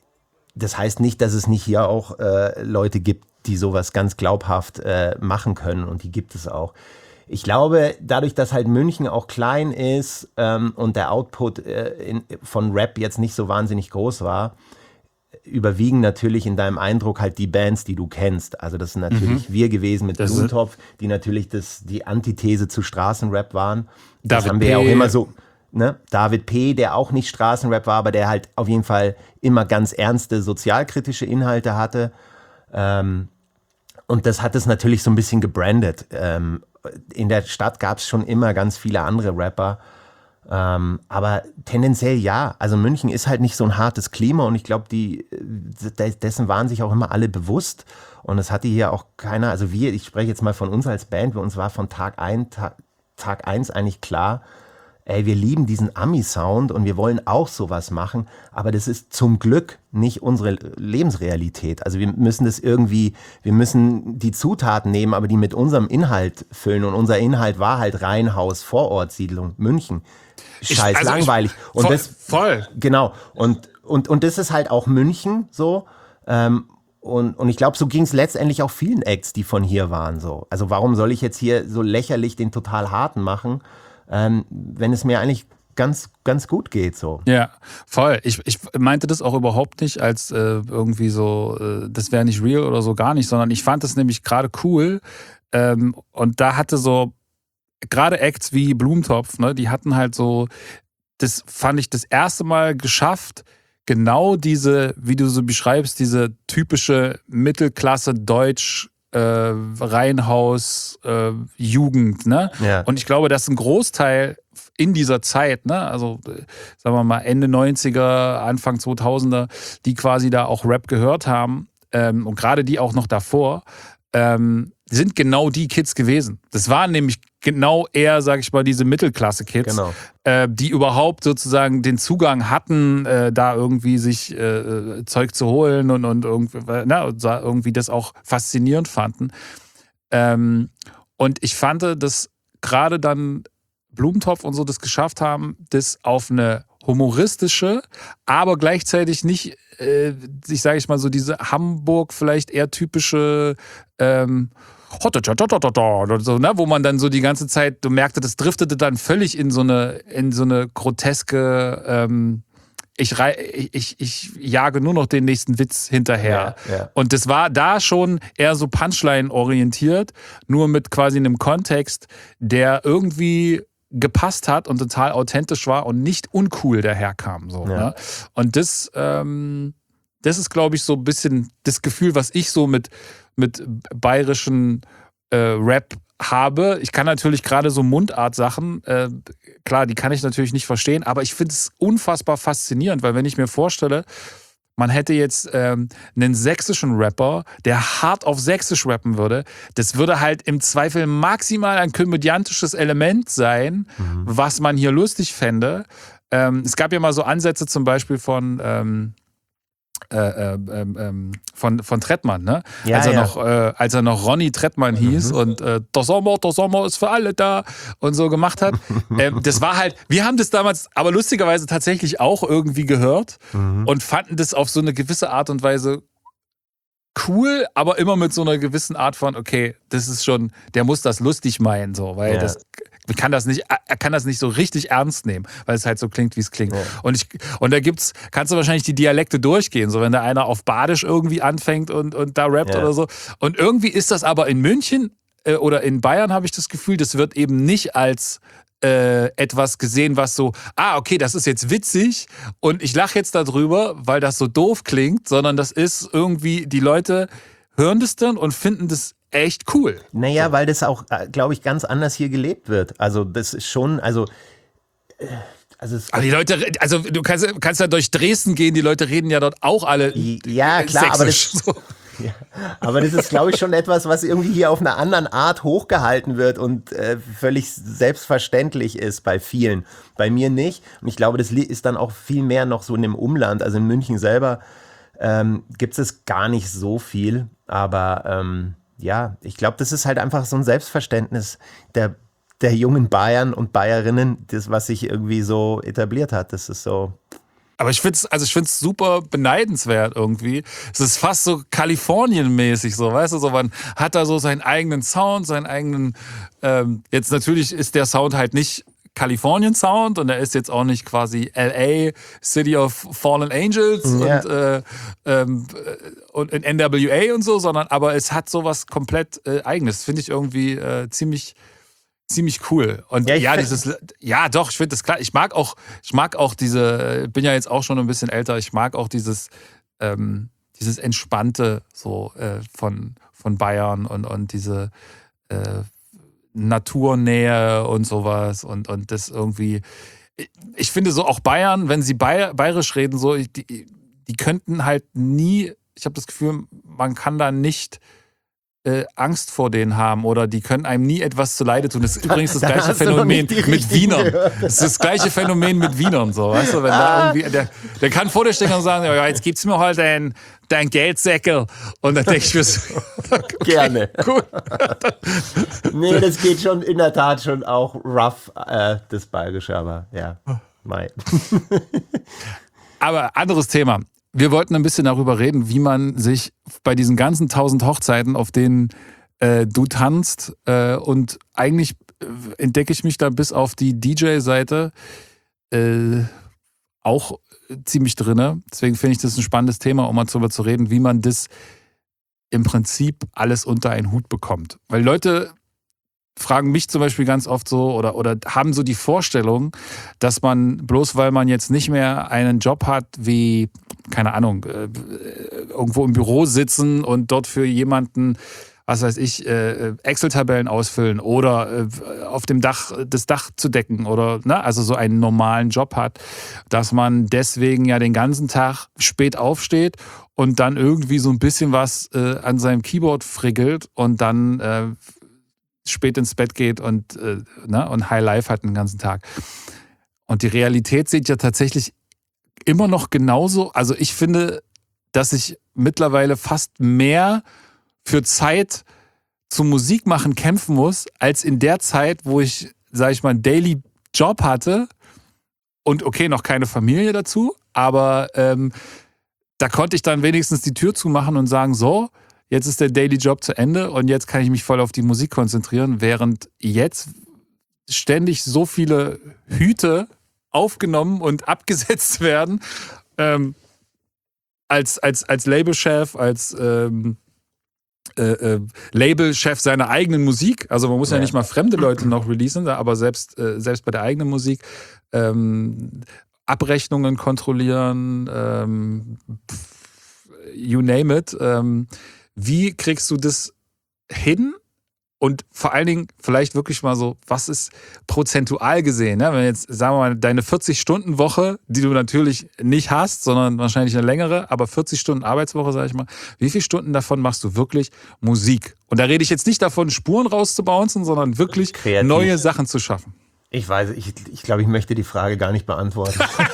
das heißt nicht, dass es nicht hier auch äh, Leute gibt, die sowas ganz glaubhaft äh, machen können und die gibt es auch. Ich glaube, dadurch, dass halt München auch klein ist ähm, und der Output äh, in, von Rap jetzt nicht so wahnsinnig groß war, überwiegen natürlich in deinem Eindruck halt die Bands, die du kennst. Also das sind natürlich wir gewesen mit Das ist- Blumentopf, die natürlich das, die Antithese zu Straßenrap waren. Das David haben wir P. ja auch immer so. Ne? David P., der auch nicht Straßenrap war, aber der halt auf jeden Fall immer ganz ernste sozialkritische Inhalte hatte. Ähm, und das hat es natürlich so ein bisschen gebrandet. Ähm, in der Stadt gab es schon immer ganz viele andere Rapper. Ähm, aber tendenziell ja. Also München ist halt nicht so ein hartes Klima und ich glaube, die äh, dessen waren sich auch immer alle bewusst. Und es hatte hier auch keiner, also wir, ich spreche jetzt mal von uns als Band, für uns war von Tag ein, Tag, Tag eins eigentlich klar, ey, wir lieben diesen Ami-Sound und wir wollen auch sowas machen, aber das ist zum Glück nicht unsere Lebensrealität. Also wir müssen das irgendwie, wir müssen die Zutaten nehmen, aber die mit unserem Inhalt füllen und unser Inhalt war halt Reihenhaus, Vorortsiedlung, München. Scheiß also ich- langweilig. Und voll, das, voll. Genau. Und, und, und das ist halt auch München so. Ähm, und, und ich glaube, so ging es letztendlich auch vielen Acts, die von hier waren. So. Also warum soll ich jetzt hier so lächerlich den total harten machen, ähm, wenn es mir eigentlich ganz, ganz gut geht so. Ja, voll. Ich, ich meinte das auch überhaupt nicht als äh, irgendwie so, äh, das wäre nicht real oder so, gar nicht, sondern ich fand das nämlich gerade cool. Ähm, und da hatte so, gerade Acts wie Blumentopf, ne, die hatten halt so, das fand ich das erste Mal geschafft, genau diese, wie du so beschreibst, diese typische Mittelklasse Deutsch äh, Reihenhaus äh, Jugend, ne? Ja. Und ich glaube, dass ein Großteil in dieser Zeit, ne, also äh, sagen wir mal Ende neunziger, Anfang zweitausender, die quasi da auch Rap gehört haben ähm, und gerade die auch noch davor, ähm, sind genau die Kids gewesen. Das waren nämlich genau eher, sag ich mal, diese Mittelklasse-Kids, Genau. äh, die überhaupt sozusagen den Zugang hatten, äh, da irgendwie sich äh, Zeug zu holen und, und irgendwie, na, und irgendwie das auch faszinierend fanden. Ähm, und ich fand, dass gerade dann Blumentopf und so das geschafft haben, das auf eine humoristische, aber gleichzeitig nicht, äh, ich sage ich mal so, diese Hamburg vielleicht eher typische ähm, oder so, ne, wo man dann so die ganze Zeit, du merkte, das driftete dann völlig in so eine, in so eine groteske, ähm, ich, rei- ich, ich jage nur noch den nächsten Witz hinterher. Ja, ja. Und das war da schon eher so Punchline-orientiert, nur mit quasi einem Kontext, der irgendwie gepasst hat und total authentisch war und nicht uncool daherkam. So, Ja. ne? Und das, ähm, das ist, glaube ich, so ein bisschen das Gefühl, was ich so mit, mit bayerischen äh, Rap habe. Ich kann natürlich gerade so Mundart-Sachen, äh, klar, die kann ich natürlich nicht verstehen, aber ich finde es unfassbar faszinierend, weil wenn ich mir vorstelle, man hätte jetzt ähm, einen sächsischen Rapper, der hart auf Sächsisch rappen würde, das würde halt im Zweifel maximal ein komödiantisches Element sein, mhm. was man hier lustig fände. Ähm, es gab ja mal so Ansätze zum Beispiel von ähm, Äh, äh, äh, von, von Trettmann, ne? Ja, als, er ja. noch, äh, als er noch Ronny Trettmann hieß Mhm. und äh, der Sommer, der Sommer ist für alle da und so gemacht hat. ähm, das war halt, wir haben das damals aber lustigerweise tatsächlich auch irgendwie gehört Mhm. und fanden das auf so eine gewisse Art und Weise cool, aber immer mit so einer gewissen Art von, okay, das ist schon, der muss das lustig meinen, so, weil Ja. das kann das nicht, er kann das nicht so richtig ernst nehmen, weil es halt so klingt, wie es klingt. Ja. Und ich, und da gibt's, kannst du wahrscheinlich die Dialekte durchgehen, so wenn da einer auf Badisch irgendwie anfängt und, und da rappt Ja. oder so. Und irgendwie ist das aber in München äh, oder in Bayern, habe ich das Gefühl, das wird eben nicht als äh, etwas gesehen, was so, ah, okay, das ist jetzt witzig und ich lache jetzt darüber, weil das so doof klingt, sondern das ist irgendwie, die Leute hören das dann und finden das echt cool. Naja, weil das auch, glaube ich, ganz anders hier gelebt wird. Also das ist schon, also, äh, also es Aber die Leute, also du kannst, kannst ja durch Dresden gehen, die Leute reden ja dort auch alle ja, klar, aber das, sächsisch. So. ja, aber das ist, glaube ich, schon etwas, was irgendwie hier auf einer anderen Art hochgehalten wird und äh, völlig selbstverständlich ist bei vielen. Bei mir nicht. Und ich glaube, das ist dann auch viel mehr noch so in dem Umland. Also in München selber ähm, gibt es gar nicht so viel, aber ähm, ja, ich glaube, das ist halt einfach so ein Selbstverständnis der, der jungen Bayern und Bayerinnen, das, was sich irgendwie so etabliert hat. Das ist so. Aber ich finde es also ich find's super beneidenswert irgendwie. Es ist fast so Kalifornien-mäßig, so, weißt du, so man hat da so seinen eigenen Sound, seinen eigenen, ähm, jetzt natürlich ist der Sound halt nicht Kalifornien-Sound und er ist jetzt auch nicht quasi L A, City of Fallen Angels Ja. und, äh, ähm, und in N W A und so, sondern aber es hat sowas komplett äh, Eigenes. Finde ich irgendwie äh, ziemlich, ziemlich cool. Und Ja, ja, ich dieses, ja doch, ich finde das klar. Ich mag auch, ich mag auch diese, bin ja jetzt auch schon ein bisschen älter, ich mag auch dieses, ähm, dieses Entspannte so äh, von, von Bayern und, und diese äh, Naturnähe und sowas und, und das irgendwie, ich finde so auch Bayern, wenn sie Bayer, bayerisch reden, so, die, die könnten halt nie, ich habe das Gefühl, man kann da nicht äh, Angst vor denen haben oder die können einem nie etwas zuleide tun. Das ist übrigens das Da gleiche hast du noch Phänomen nicht die mit richtigen Wienern. gehört. Das ist das gleiche Phänomen mit Wienern, so, weißt du, wenn da irgendwie, der, der kann vor dir stehen und sagen, ja, jetzt gibt's mir halt dein, dein Geldsäckel und dann denke ich mir so, okay, Gerne. Cool. Nee, das geht schon in der Tat schon auch rough, äh, das Bayerische, aber ja, mei. Aber anderes Thema. Wir wollten ein bisschen darüber reden, wie man sich bei diesen ganzen tausend Hochzeiten, auf denen äh, du tanzt äh, und eigentlich äh, entdecke ich mich da bis auf die D J-Seite äh, auch ziemlich drinne. Deswegen finde ich das ein spannendes Thema, um mal darüber zu reden, wie man das im Prinzip alles unter einen Hut bekommt. Weil Leute fragen mich zum Beispiel ganz oft so oder, oder haben so die Vorstellung, dass man, bloß weil man jetzt nicht mehr einen Job hat wie, keine Ahnung, äh, irgendwo im Büro sitzen und dort für jemanden, was weiß ich, äh, Excel-Tabellen ausfüllen oder äh, auf dem Dach das Dach zu decken oder ne, also so einen normalen Job hat, dass man deswegen ja den ganzen Tag spät aufsteht und dann irgendwie so ein bisschen was äh, an seinem Keyboard friggelt und dann äh, spät ins Bett geht und, äh, ne, und High Life hat den ganzen Tag. Und die Realität sieht ja tatsächlich immer noch genauso. Also ich finde, dass ich mittlerweile fast mehr für Zeit zum Musikmachen kämpfen muss, als in der Zeit, wo ich, sag ich mal, einen Daily Job hatte und okay, noch keine Familie dazu, aber ähm, da konnte ich dann wenigstens die Tür zumachen und sagen, so, jetzt ist der Daily Job zu Ende und jetzt kann ich mich voll auf die Musik konzentrieren, während jetzt ständig so viele Hüte aufgenommen und abgesetzt werden, ähm, als, als, als Labelchef, als ähm, äh, äh, Labelchef seiner eigenen Musik. Also man muss ja, ja nicht mal fremde Leute noch releasen, aber selbst, äh, selbst bei der eigenen Musik ähm, Abrechnungen kontrollieren, ähm, you name it. Ähm, wie kriegst du das hin? Und vor allen Dingen vielleicht wirklich mal so, was ist prozentual gesehen? Ne? Wenn jetzt, sagen wir mal, deine vierzig-Stunden-Woche, die du natürlich nicht hast, sondern wahrscheinlich eine längere, aber vierzig Stunden Arbeitswoche, sag ich mal, wie viele Stunden davon machst du wirklich Musik? Und da rede ich jetzt nicht davon, Spuren rauszubouncen, sondern wirklich kreativ neue Sachen zu schaffen. Ich weiß, ich, ich glaube, ich möchte die Frage gar nicht beantworten.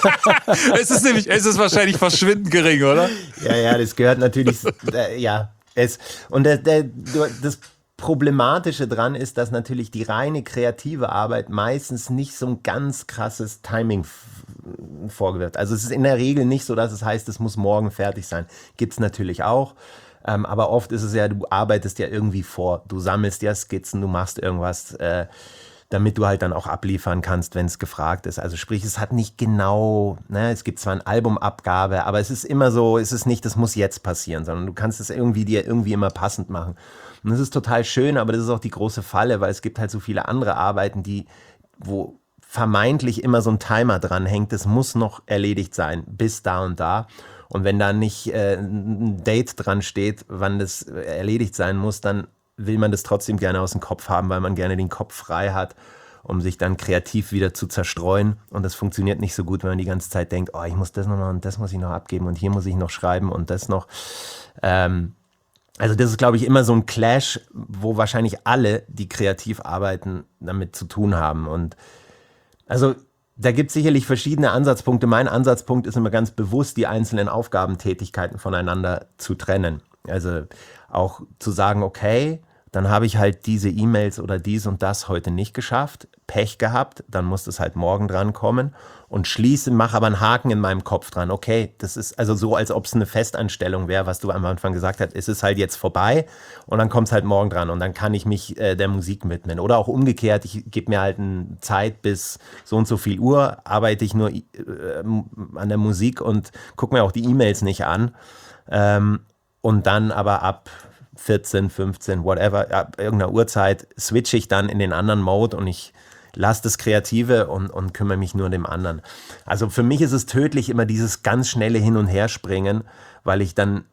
Es ist nämlich, es ist wahrscheinlich verschwindend gering, oder? Ja, ja, das gehört natürlich, äh, ja. Es, und der, der, das Problematische dran ist, dass natürlich die reine kreative Arbeit meistens nicht so ein ganz krasses Timing f- vorgewirkt. Also es ist in der Regel nicht so, dass es heißt, es muss morgen fertig sein. Gibt's natürlich auch. Ähm, aber oft ist es ja, du arbeitest ja irgendwie vor. Du sammelst ja Skizzen, du machst irgendwas, äh, damit du halt dann auch abliefern kannst, wenn es gefragt ist. Also sprich, es hat nicht genau, ne, es gibt zwar eine Albumabgabe, aber es ist immer so, es ist nicht, das muss jetzt passieren, sondern du kannst es irgendwie dir irgendwie immer passend machen. Und das ist total schön, aber das ist auch die große Falle, weil es gibt halt so viele andere Arbeiten, die, wo vermeintlich immer so ein Timer dran hängt, das muss noch erledigt sein, bis da und da. Und wenn da nicht äh, ein Date dran steht, wann das erledigt sein muss, dann will man das trotzdem gerne aus dem Kopf haben, weil man gerne den Kopf frei hat, um sich dann kreativ wieder zu zerstreuen. Und das funktioniert nicht so gut, wenn man die ganze Zeit denkt, oh, ich muss das noch und das muss ich noch abgeben und hier muss ich noch schreiben und das noch. Ähm, Also das ist, glaube ich, immer so ein Clash, wo wahrscheinlich alle, die kreativ arbeiten, damit zu tun haben. Und also da gibt es sicherlich verschiedene Ansatzpunkte. Mein Ansatzpunkt ist immer ganz bewusst, die einzelnen Aufgabentätigkeiten voneinander zu trennen. Also auch zu sagen, okay, dann habe ich halt diese E-Mails oder dies und das heute nicht geschafft, Pech gehabt, dann muss das halt morgen dran kommen und schließe, mache aber einen Haken in meinem Kopf dran. Okay, das ist also so, als ob es eine Festanstellung wäre, was du am Anfang gesagt hast. Es ist halt jetzt vorbei und dann kommt es halt morgen dran und dann kann ich mich äh, der Musik widmen. Oder auch umgekehrt, ich gebe mir halt eine Zeit bis so und so viel Uhr, arbeite ich nur äh, an der Musik und gucke mir auch die E-Mails nicht an. Ähm, und dann aber ab vierzehn, fünfzehn, whatever, ab irgendeiner Uhrzeit switche ich dann in den anderen Mode und ich lasse das Kreative und, und kümmere mich nur um den anderen. Also für mich ist es tödlich, immer dieses ganz schnelle Hin- und Herspringen, weil ich dann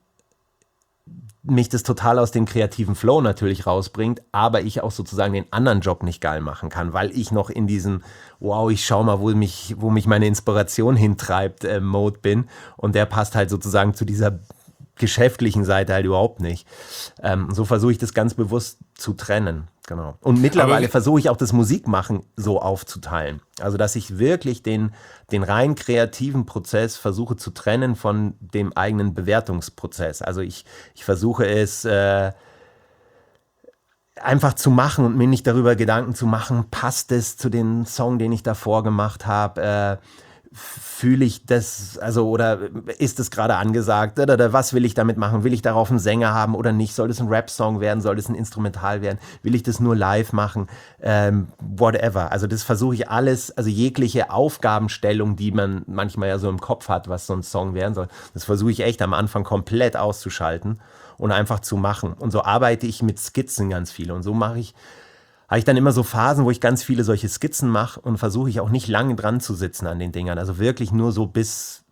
mich das total aus dem kreativen Flow natürlich rausbringt, aber ich auch sozusagen den anderen Job nicht geil machen kann, weil ich noch in diesem, wow, ich schau mal, wo mich, wo mich meine Inspiration hintreibt, äh, Mode bin und der passt halt sozusagen zu dieser geschäftlichen Seite halt überhaupt nicht. Ähm, so versuche ich das ganz bewusst zu trennen. Genau. Und mittlerweile versuche ich auch das Musikmachen so aufzuteilen. Also dass ich wirklich den, den rein kreativen Prozess versuche zu trennen von dem eigenen Bewertungsprozess. Also ich, ich versuche es äh, einfach zu machen und mir nicht darüber Gedanken zu machen, passt es zu dem Song, den ich davor gemacht habe, äh, fühle ich das, also oder ist es gerade angesagt, oder, oder was will ich damit machen? Will ich darauf einen Sänger haben oder nicht? Soll es ein Rap-Song werden? Soll es ein Instrumental werden? Will ich das nur live machen? Ähm, whatever. Also das versuche ich alles, also jegliche Aufgabenstellung, die man manchmal ja so im Kopf hat, was so ein Song werden soll, das versuche ich echt am Anfang komplett auszuschalten und einfach zu machen. Und so arbeite ich mit Skizzen ganz viel und so mache ich habe ich dann immer so Phasen, wo ich ganz viele solche Skizzen mache und versuche ich auch nicht lange dran zu sitzen an den Dingern. Also wirklich nur so bis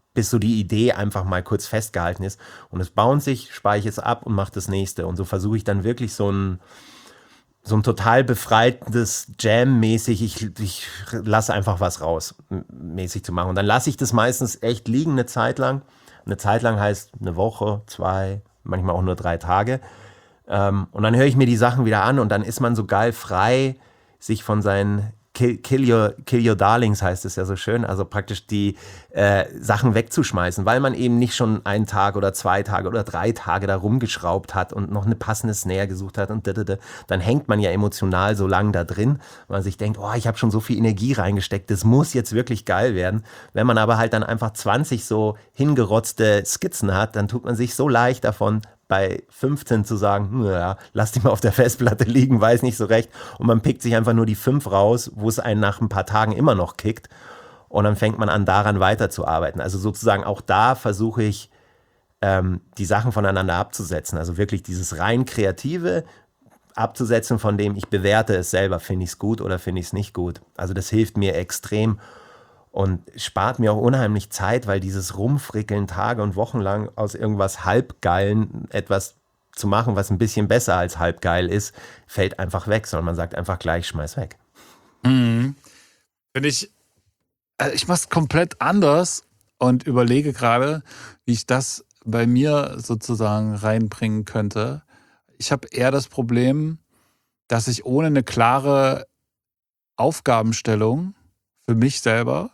bis so die Idee einfach mal kurz festgehalten ist. Und es bounce sich, speichere es ab und mache das nächste. Und so versuche ich dann wirklich so ein, so ein total befreiendes Jam-mäßig, ich, ich lasse einfach was raus, mäßig zu machen. Und dann lasse ich das meistens echt liegen eine Zeit lang. Eine Zeit lang heißt eine Woche, zwei, manchmal auch nur drei Tage. Ähm, und dann höre ich mir die Sachen wieder an und dann ist man so geil frei, sich von seinen Kill, kill, your, kill your darlings heißt es ja so schön, also praktisch die äh, Sachen wegzuschmeißen, weil man eben nicht schon einen Tag oder zwei Tage oder drei Tage da rumgeschraubt hat und noch eine passende Snare gesucht hat und dadada. Dann hängt man ja emotional so lange da drin, weil man sich denkt, oh, ich habe schon so viel Energie reingesteckt, das muss jetzt wirklich geil werden. Wenn man aber halt dann einfach zwanzig so hingerotzte Skizzen hat, dann tut man sich so leicht davon, bei fünfzehn zu sagen, ja, lass die mal auf der Festplatte liegen, weiß nicht so recht. Und man pickt sich einfach nur die fünf raus, wo es einen nach ein paar Tagen immer noch kickt. Und dann fängt man an, daran weiterzuarbeiten. Also sozusagen auch da versuche ich, ähm, die Sachen voneinander abzusetzen. Also wirklich dieses rein Kreative abzusetzen, von dem ich bewerte es selber, finde ich es gut oder finde ich es nicht gut. Also das hilft mir extrem. Und spart mir auch unheimlich Zeit, weil dieses Rumfrickeln Tage und Wochen lang aus irgendwas Halbgeilen etwas zu machen, was ein bisschen besser als halbgeil ist, fällt einfach weg, sondern man sagt einfach gleich, schmeiß weg. Mhm. Finde ich, also ich mache es komplett anders und überlege gerade, wie ich das bei mir sozusagen reinbringen könnte. Ich habe eher das Problem, dass ich ohne eine klare Aufgabenstellung für mich selber,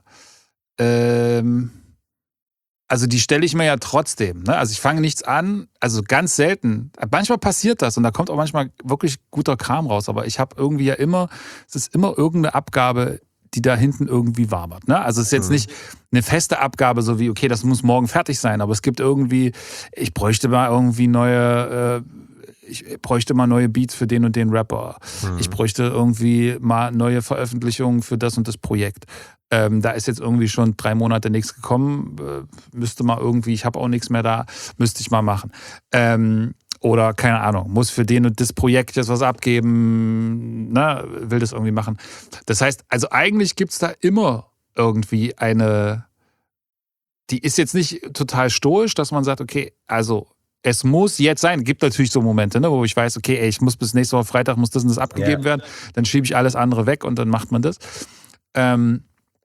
ähm, also die stelle ich mir ja trotzdem. Ne? Also ich fange nichts an, also ganz selten. Manchmal passiert das und da kommt auch manchmal wirklich guter Kram raus, aber ich habe irgendwie ja immer, es ist immer irgendeine Abgabe, die da hinten irgendwie wabert. Ne? Also es ist jetzt nicht eine feste Abgabe, so wie, okay, das muss morgen fertig sein, aber es gibt irgendwie, ich bräuchte mal irgendwie neue, äh, ich bräuchte mal neue Beats für den und den Rapper. Mhm. Ich bräuchte irgendwie mal neue Veröffentlichungen für das und das Projekt. Ähm, da ist jetzt irgendwie schon drei Monate nichts gekommen, äh, müsste mal irgendwie, ich habe auch nichts mehr da, müsste ich mal machen. Ähm, oder keine Ahnung, muss für den und das Projekt jetzt was abgeben, ne, will das irgendwie machen. Das heißt, also eigentlich gibt es da immer irgendwie eine, die ist jetzt nicht total stoisch, dass man sagt, okay, also es muss jetzt sein. Gibt natürlich so Momente, ne, wo ich weiß, okay, ey, ich muss bis nächste Woche Freitag, muss das und das abgegeben yeah. werden. Dann schiebe ich alles andere weg und dann macht man das. Ähm,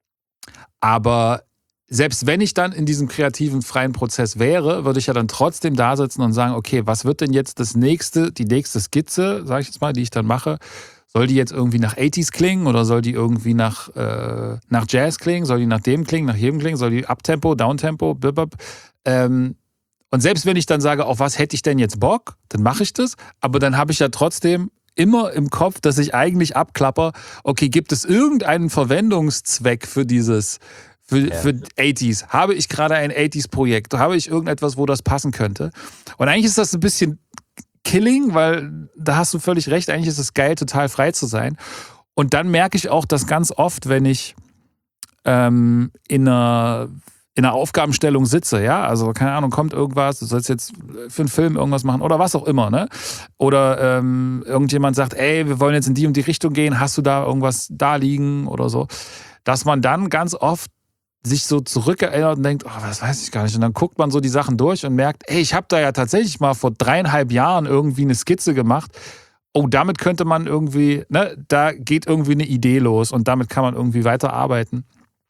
aber selbst wenn ich dann in diesem kreativen, freien Prozess wäre, würde ich ja dann trotzdem da sitzen und sagen, okay, was wird denn jetzt das nächste, die nächste Skizze, sage ich jetzt mal, die ich dann mache, soll die jetzt irgendwie nach achtziger klingen oder soll die irgendwie nach, äh, nach Jazz klingen? Soll die nach dem klingen, nach jedem klingen? Soll die Uptempo, Downtempo, blub, ähm, und selbst wenn ich dann sage, auf was hätte ich denn jetzt Bock, dann mache ich das. Aber dann habe ich ja trotzdem immer im Kopf, dass ich eigentlich abklapper, okay, gibt es irgendeinen Verwendungszweck für dieses, für, ja. für achtziger? Habe ich gerade ein achtziger-Projekt? Habe ich irgendetwas, wo das passen könnte? Und eigentlich ist das ein bisschen killing, weil da hast du völlig recht, eigentlich ist es geil, total frei zu sein. Und dann merke ich auch, dass ganz oft, wenn ich ähm, in einer in einer Aufgabenstellung sitze, ja, also keine Ahnung, kommt irgendwas, du sollst jetzt für einen Film irgendwas machen oder was auch immer, ne? Oder ähm, irgendjemand sagt, ey, wir wollen jetzt in die und die Richtung gehen, hast du da irgendwas da liegen oder so, dass man dann ganz oft sich so zurückerinnert und denkt, oh, das weiß ich gar nicht. Und dann guckt man so die Sachen durch und merkt, ey, ich habe da ja tatsächlich mal vor dreieinhalb Jahren irgendwie eine Skizze gemacht. Oh, damit könnte man irgendwie, ne, da geht irgendwie eine Idee los und damit kann man irgendwie weiterarbeiten.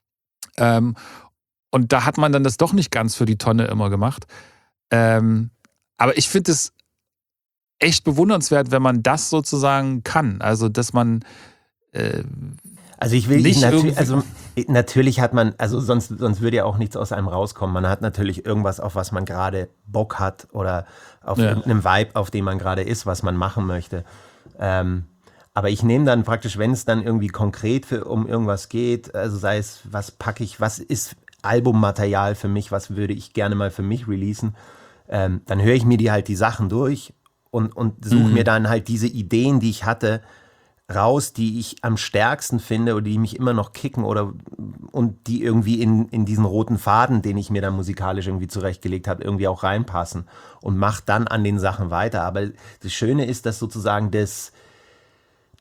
Ähm, Und da hat man dann das doch nicht ganz für die Tonne immer gemacht. Ähm, aber ich finde es echt bewundernswert, wenn man das sozusagen kann. Also, dass man äh, Also ich will nicht natürlich, also natürlich hat man, also sonst, sonst würde ja auch nichts aus einem rauskommen. Man hat natürlich irgendwas, auf was man gerade Bock hat oder auf ja. irgendeinem Vibe, auf dem man gerade ist, was man machen möchte. Ähm, aber ich nehme dann praktisch, wenn es dann irgendwie konkret für, um irgendwas geht, also sei es, was packe ich, was ist Albummaterial für mich, was würde ich gerne mal für mich releasen, ähm, dann höre ich mir die halt die Sachen durch und, und suche mhm. mir dann halt diese Ideen, die ich hatte, raus, die ich am stärksten finde oder die mich immer noch kicken oder und die irgendwie in, in diesen roten Faden, den ich mir dann musikalisch irgendwie zurechtgelegt habe, irgendwie auch reinpassen und mache dann an den Sachen weiter. Aber das Schöne ist, dass sozusagen das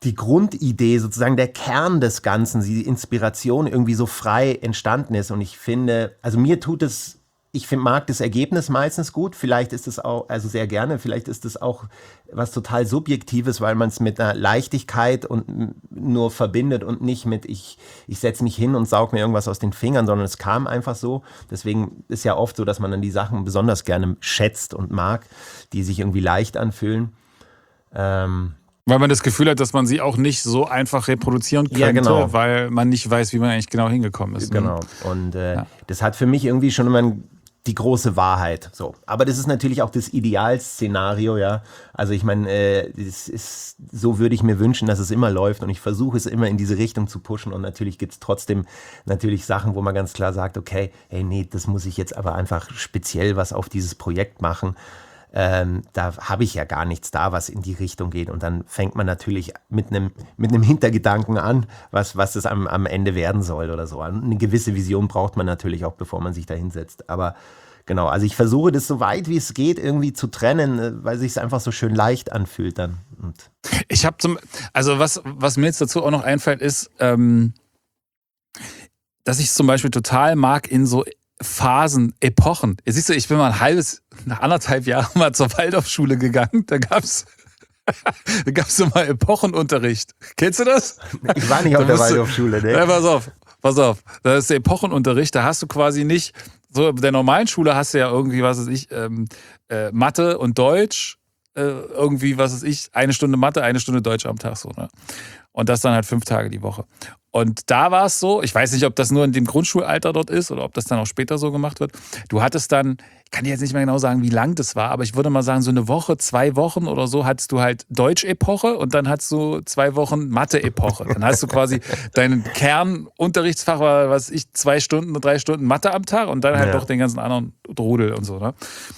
die Grundidee, sozusagen der Kern des Ganzen, die Inspiration irgendwie so frei entstanden ist. Und ich finde, also mir tut es, ich find, mag das Ergebnis meistens gut. Vielleicht ist es auch, also sehr gerne, vielleicht ist es auch was total Subjektives, weil man es mit einer Leichtigkeit und nur verbindet und nicht mit, ich, ich setze mich hin und saug mir irgendwas aus den Fingern, sondern es kam einfach so. Deswegen ist ja oft so, dass man dann die Sachen besonders gerne schätzt und mag, die sich irgendwie leicht anfühlen. Ähm, Weil man das Gefühl hat, dass man sie auch nicht so einfach reproduzieren könnte, ja, genau. weil man nicht weiß, wie man eigentlich genau hingekommen ist. Genau. Und äh, ja. das hat für mich irgendwie schon immer die große Wahrheit. So. Aber das ist natürlich auch das Idealszenario, ja. Also ich meine, äh, das ist, so würde ich mir wünschen, dass es immer läuft und ich versuche es immer in diese Richtung zu pushen und natürlich gibt es trotzdem natürlich Sachen, wo man ganz klar sagt, okay, hey, nee, das muss ich jetzt aber einfach speziell was auf dieses Projekt machen. Ähm, da habe ich ja gar nichts da, was in die Richtung geht. Und dann fängt man natürlich mit einem mit einem Hintergedanken an, was, was es am, am Ende werden soll oder so. Eine gewisse Vision braucht man natürlich auch, bevor man sich da hinsetzt. Aber genau, also ich versuche das so weit wie es geht irgendwie zu trennen, weil sich es einfach so schön leicht anfühlt dann. Und ich habe zum, also was, was mir jetzt dazu auch noch einfällt, ist, ähm, dass ich es zum Beispiel total mag in so Phasen, Epochen. Siehst du, ich bin mal ein halbes, nach anderthalb Jahren mal zur Waldorfschule gegangen. Da gab's, da gab's so mal Epochenunterricht. Kennst du das? Ich war nicht auf der Waldorfschule, ne? Ja, pass auf, pass auf. Das ist der Epochenunterricht. Da hast du quasi nicht, so in der normalen Schule hast du ja irgendwie, was weiß ich, ähm, äh, Mathe und Deutsch, äh, irgendwie, was weiß ich, eine Stunde Mathe, eine Stunde Deutsch am Tag, so, ne? Und das dann halt fünf Tage die Woche. Und da war es so, ich weiß nicht, ob das nur in dem Grundschulalter dort ist oder ob das dann auch später so gemacht wird. Du hattest dann, ich kann dir jetzt nicht mehr genau sagen, wie lang das war, aber ich würde mal sagen, so eine Woche, zwei Wochen oder so hattest du halt Deutsch-Epoche und dann hattest du zwei Wochen Mathe-Epoche. Dann hast du quasi deinen Kernunterrichtsfach, war, was ich, zwei Stunden, drei Stunden Mathe am Tag und dann halt ja. doch den ganzen anderen Drudel und so, ne?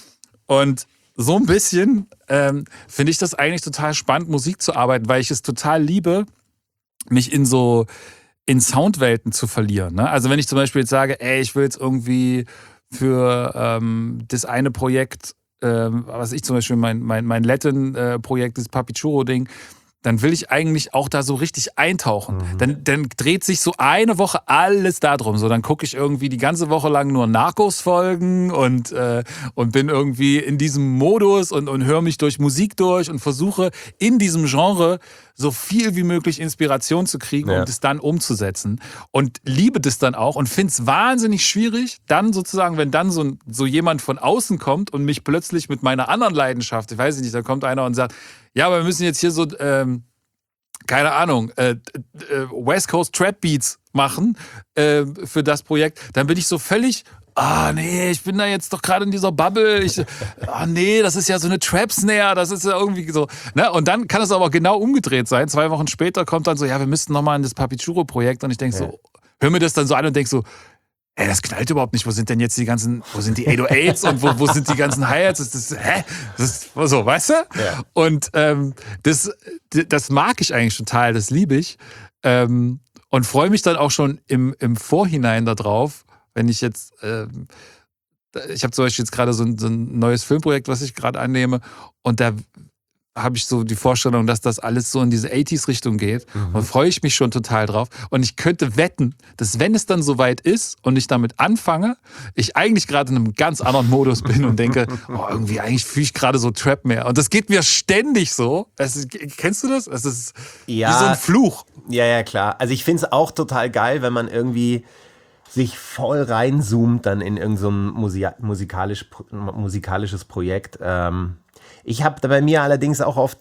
Und so ein bisschen ähm, finde ich das eigentlich total spannend, Musik zu arbeiten, weil ich es total liebe, mich in so in Soundwelten zu verlieren. Ne? Also wenn ich zum Beispiel jetzt sage, ey, ich will jetzt irgendwie für ähm, das eine Projekt, ähm, was ich zum Beispiel mein, mein, mein Latin-Projekt, das Papichuro-Ding, dann will ich eigentlich auch da so richtig eintauchen. Mhm. Dann, dann dreht sich so eine Woche alles darum. So, dann gucke ich irgendwie die ganze Woche lang nur Narcos-Folgen und, äh, und bin irgendwie in diesem Modus und, und höre mich durch Musik durch und versuche in diesem Genre so viel wie möglich Inspiration zu kriegen, ja. um das dann umzusetzen. Und liebe das dann auch und finde es wahnsinnig schwierig, dann sozusagen, wenn dann so, so jemand von außen kommt und mich plötzlich mit meiner anderen Leidenschaft, ich weiß nicht, da kommt einer und sagt, ja, aber wir müssen jetzt hier so, ähm, keine Ahnung, äh, äh, West Coast Trap Beats machen äh, für das Projekt, dann bin ich so völlig, ah nee, ich bin da jetzt doch gerade in dieser Bubble, ich, ah nee, das ist ja so eine Trap-Snare, das ist ja irgendwie so, ne? Und dann kann es aber genau umgedreht sein, zwei Wochen später kommt dann so, ja, wir müssten nochmal in das Papichuro-Projekt und ich denke ja. so, hör mir das dann so an und denk so, ey, das knallt überhaupt nicht. Wo sind denn jetzt die ganzen, wo sind die acht null achts und wo, wo sind die ganzen Hi-Hats? Das, das, hä? Das ist so, weißt du? Ja. Und ähm, das, das mag ich eigentlich total, das liebe ich. Ähm, und freue mich dann auch schon im, im Vorhinein darauf, wenn ich jetzt, ähm, ich habe zum Beispiel jetzt gerade so ein, so ein neues Filmprojekt, was ich gerade annehme und da habe ich so die Vorstellung, dass das alles so in diese achtziger-Richtung geht. Mhm. Und freue ich mich schon total drauf. Und ich könnte wetten, dass wenn es dann soweit ist und ich damit anfange, ich eigentlich gerade in einem ganz anderen Modus bin und denke, oh, irgendwie eigentlich fühle ich gerade so Trap mehr. Und das geht mir ständig so. Das ist, kennst du das? Es ist ja, wie so ein Fluch. Ja, ja, klar. Also ich finde es auch total geil, wenn man irgendwie sich voll reinzoomt dann in irgend so ein Musik- musikalisch, musikalisches Projekt. Ähm Ich habe bei mir allerdings auch oft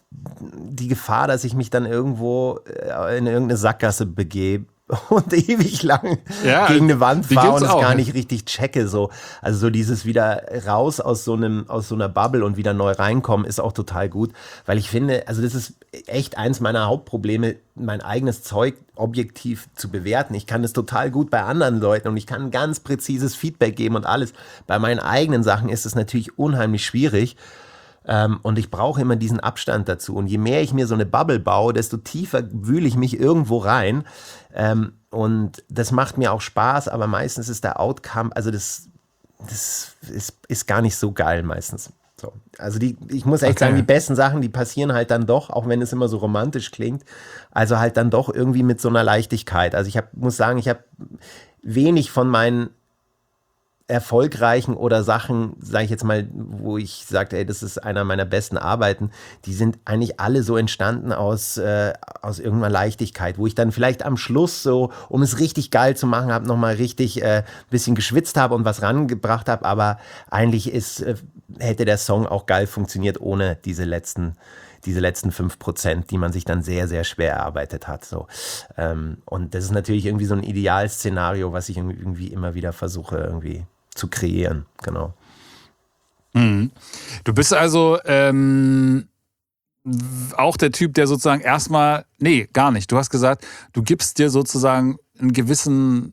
die Gefahr, dass ich mich dann irgendwo in irgendeine Sackgasse begebe und ewig lang ja, gegen eine Wand fahre und es gar nicht richtig checke. So. Also so dieses wieder raus aus so einem, aus so einer Bubble und wieder neu reinkommen ist auch total gut, weil ich finde, also das ist echt eins meiner Hauptprobleme, mein eigenes Zeug objektiv zu bewerten. Ich kann das total gut bei anderen Leuten und ich kann ganz präzises Feedback geben und alles. Bei meinen eigenen Sachen ist es natürlich unheimlich schwierig. Ähm, und ich brauche immer diesen Abstand dazu. Und je mehr ich mir so eine Bubble baue, desto tiefer wühle ich mich irgendwo rein. Ähm, und das macht mir auch Spaß, aber meistens ist der Outcome, also das, das ist, ist gar nicht so geil meistens. So. Also die, ich muss echt Okay. sagen, die besten Sachen, die passieren halt dann doch, auch wenn es immer so romantisch klingt, also halt dann doch irgendwie mit so einer Leichtigkeit. Also ich hab, muss sagen, ich habe wenig von meinen erfolgreichen oder Sachen, sage ich jetzt mal, wo ich sagte, ey, das ist einer meiner besten Arbeiten, die sind eigentlich alle so entstanden aus, äh, aus irgendeiner Leichtigkeit, wo ich dann vielleicht am Schluss so, um es richtig geil zu machen, habe nochmal richtig ein äh, bisschen geschwitzt habe und was rangebracht habe, aber eigentlich ist, äh, hätte der Song auch geil funktioniert ohne diese letzten diese letzten fünf Prozent, die man sich dann sehr, sehr schwer erarbeitet hat. So. Ähm, und das ist natürlich irgendwie so ein Idealszenario, was ich irgendwie immer wieder versuche irgendwie zu kreieren. Genau. Mhm. Du bist also ähm, auch der Typ, der sozusagen erstmal, nee, gar nicht. Du hast gesagt, du gibst dir sozusagen einen gewissen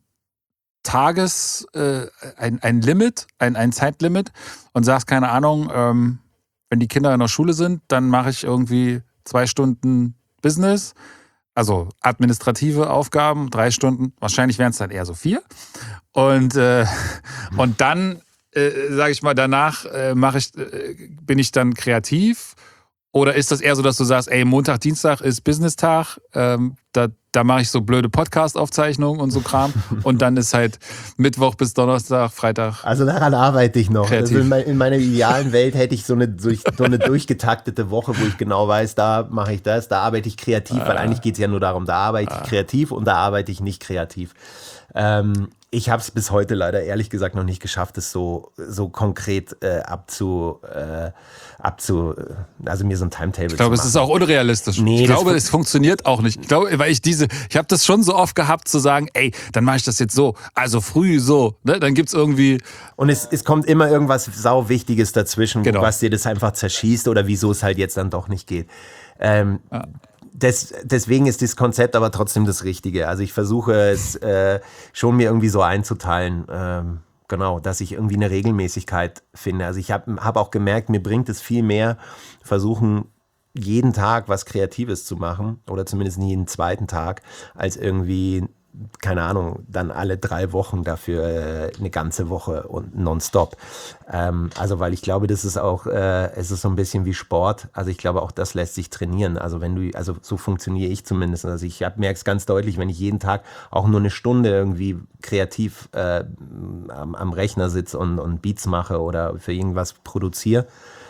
Tages, äh, ein, ein Limit, ein, ein Zeitlimit und sagst, keine Ahnung, ähm, wenn die Kinder in der Schule sind, dann mache ich irgendwie zwei Stunden Business, also administrative Aufgaben, drei Stunden, wahrscheinlich wären es dann eher so vier. Und, äh, und dann, äh, sage ich mal, danach äh, mache ich, äh, bin ich dann kreativ. Oder ist das eher so, dass du sagst, ey, Montag, Dienstag ist Business-Tag, ähm, da, da mache ich so blöde Podcast-Aufzeichnungen und so Kram und dann ist halt Mittwoch bis Donnerstag, Freitag. Also daran arbeite ich noch. Kreativ. Also in, mein, in meiner idealen Welt hätte ich so eine, so, so eine durchgetaktete Woche, wo ich genau weiß, da mache ich das, da arbeite ich kreativ, weil eigentlich geht es ja nur darum, da arbeite ich kreativ und da arbeite ich nicht kreativ. Ähm, ich habe es bis heute leider ehrlich gesagt noch nicht geschafft, es so, so konkret äh, abzu, äh, abzu, also mir so ein Timetable zu machen. Ich glaube, es ist auch unrealistisch. Nee, ich das glaube, fun- es funktioniert auch nicht. Ich glaube, weil ich diese, ich habe das schon so oft gehabt zu sagen, ey, dann mache ich das jetzt so, also früh so, ne? Dann gibt's irgendwie. Und es, es kommt immer irgendwas sau Wichtiges dazwischen, Genau. was dir das einfach zerschießt oder wieso es halt jetzt dann doch nicht geht. Ähm, Ja. Des, deswegen ist das Konzept aber trotzdem das Richtige. Also ich versuche es äh, schon mir irgendwie so einzuteilen, ähm, genau, dass ich irgendwie eine Regelmäßigkeit finde. Also ich habe hab auch gemerkt, mir bringt es viel mehr, versuchen jeden Tag was Kreatives zu machen oder zumindest jeden zweiten Tag, als irgendwie, keine Ahnung, dann alle drei Wochen dafür äh, eine ganze Woche und nonstop. Ähm, also weil ich glaube, das ist auch, äh, es ist so ein bisschen wie Sport. Also ich glaube, auch das lässt sich trainieren. Also wenn du, also so funktioniere ich zumindest. Also ich merke es ganz deutlich, wenn ich jeden Tag auch nur eine Stunde irgendwie kreativ äh, am, am Rechner sitze und, und Beats mache oder für irgendwas produziere,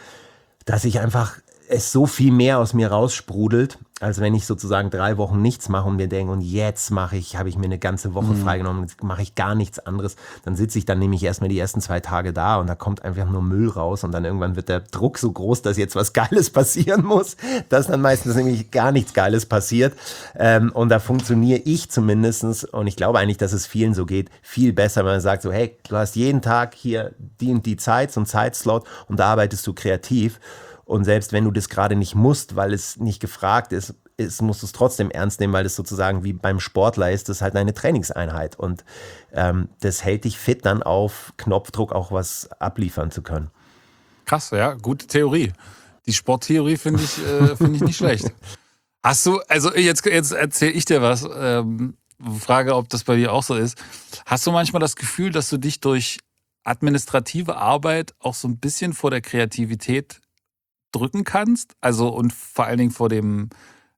dass ich einfach es so viel mehr aus mir raussprudelt, als wenn ich sozusagen drei Wochen nichts mache und mir denke, und jetzt mache ich, habe ich mir eine ganze Woche Mhm. freigenommen, jetzt mache ich gar nichts anderes. Dann sitze ich dann nämlich erstmal die ersten zwei Tage da und da kommt einfach nur Müll raus und dann irgendwann wird der Druck so groß, dass jetzt was Geiles passieren muss, dass dann meistens nämlich gar nichts Geiles passiert. Ähm, und da funktioniere ich zumindestens, und ich glaube eigentlich, dass es vielen so geht, viel besser, wenn man sagt so, hey, du hast jeden Tag hier die und die Zeit, so einen Zeitslot und da arbeitest du kreativ. Und selbst wenn du das gerade nicht musst, weil es nicht gefragt ist, ist musst du es trotzdem ernst nehmen, weil das sozusagen wie beim Sportler ist, das ist halt eine Trainingseinheit. Und ähm, das hält dich fit, dann auf Knopfdruck auch was abliefern zu können. Krass, ja, gute Theorie. Die Sporttheorie finde ich, äh, finde ich nicht schlecht. Hast du, also jetzt, jetzt erzähle ich dir was, ähm, frage, ob das bei dir auch so ist. Hast du manchmal das Gefühl, dass du dich durch administrative Arbeit auch so ein bisschen vor der Kreativität drücken kannst? Also und vor allen Dingen vor dem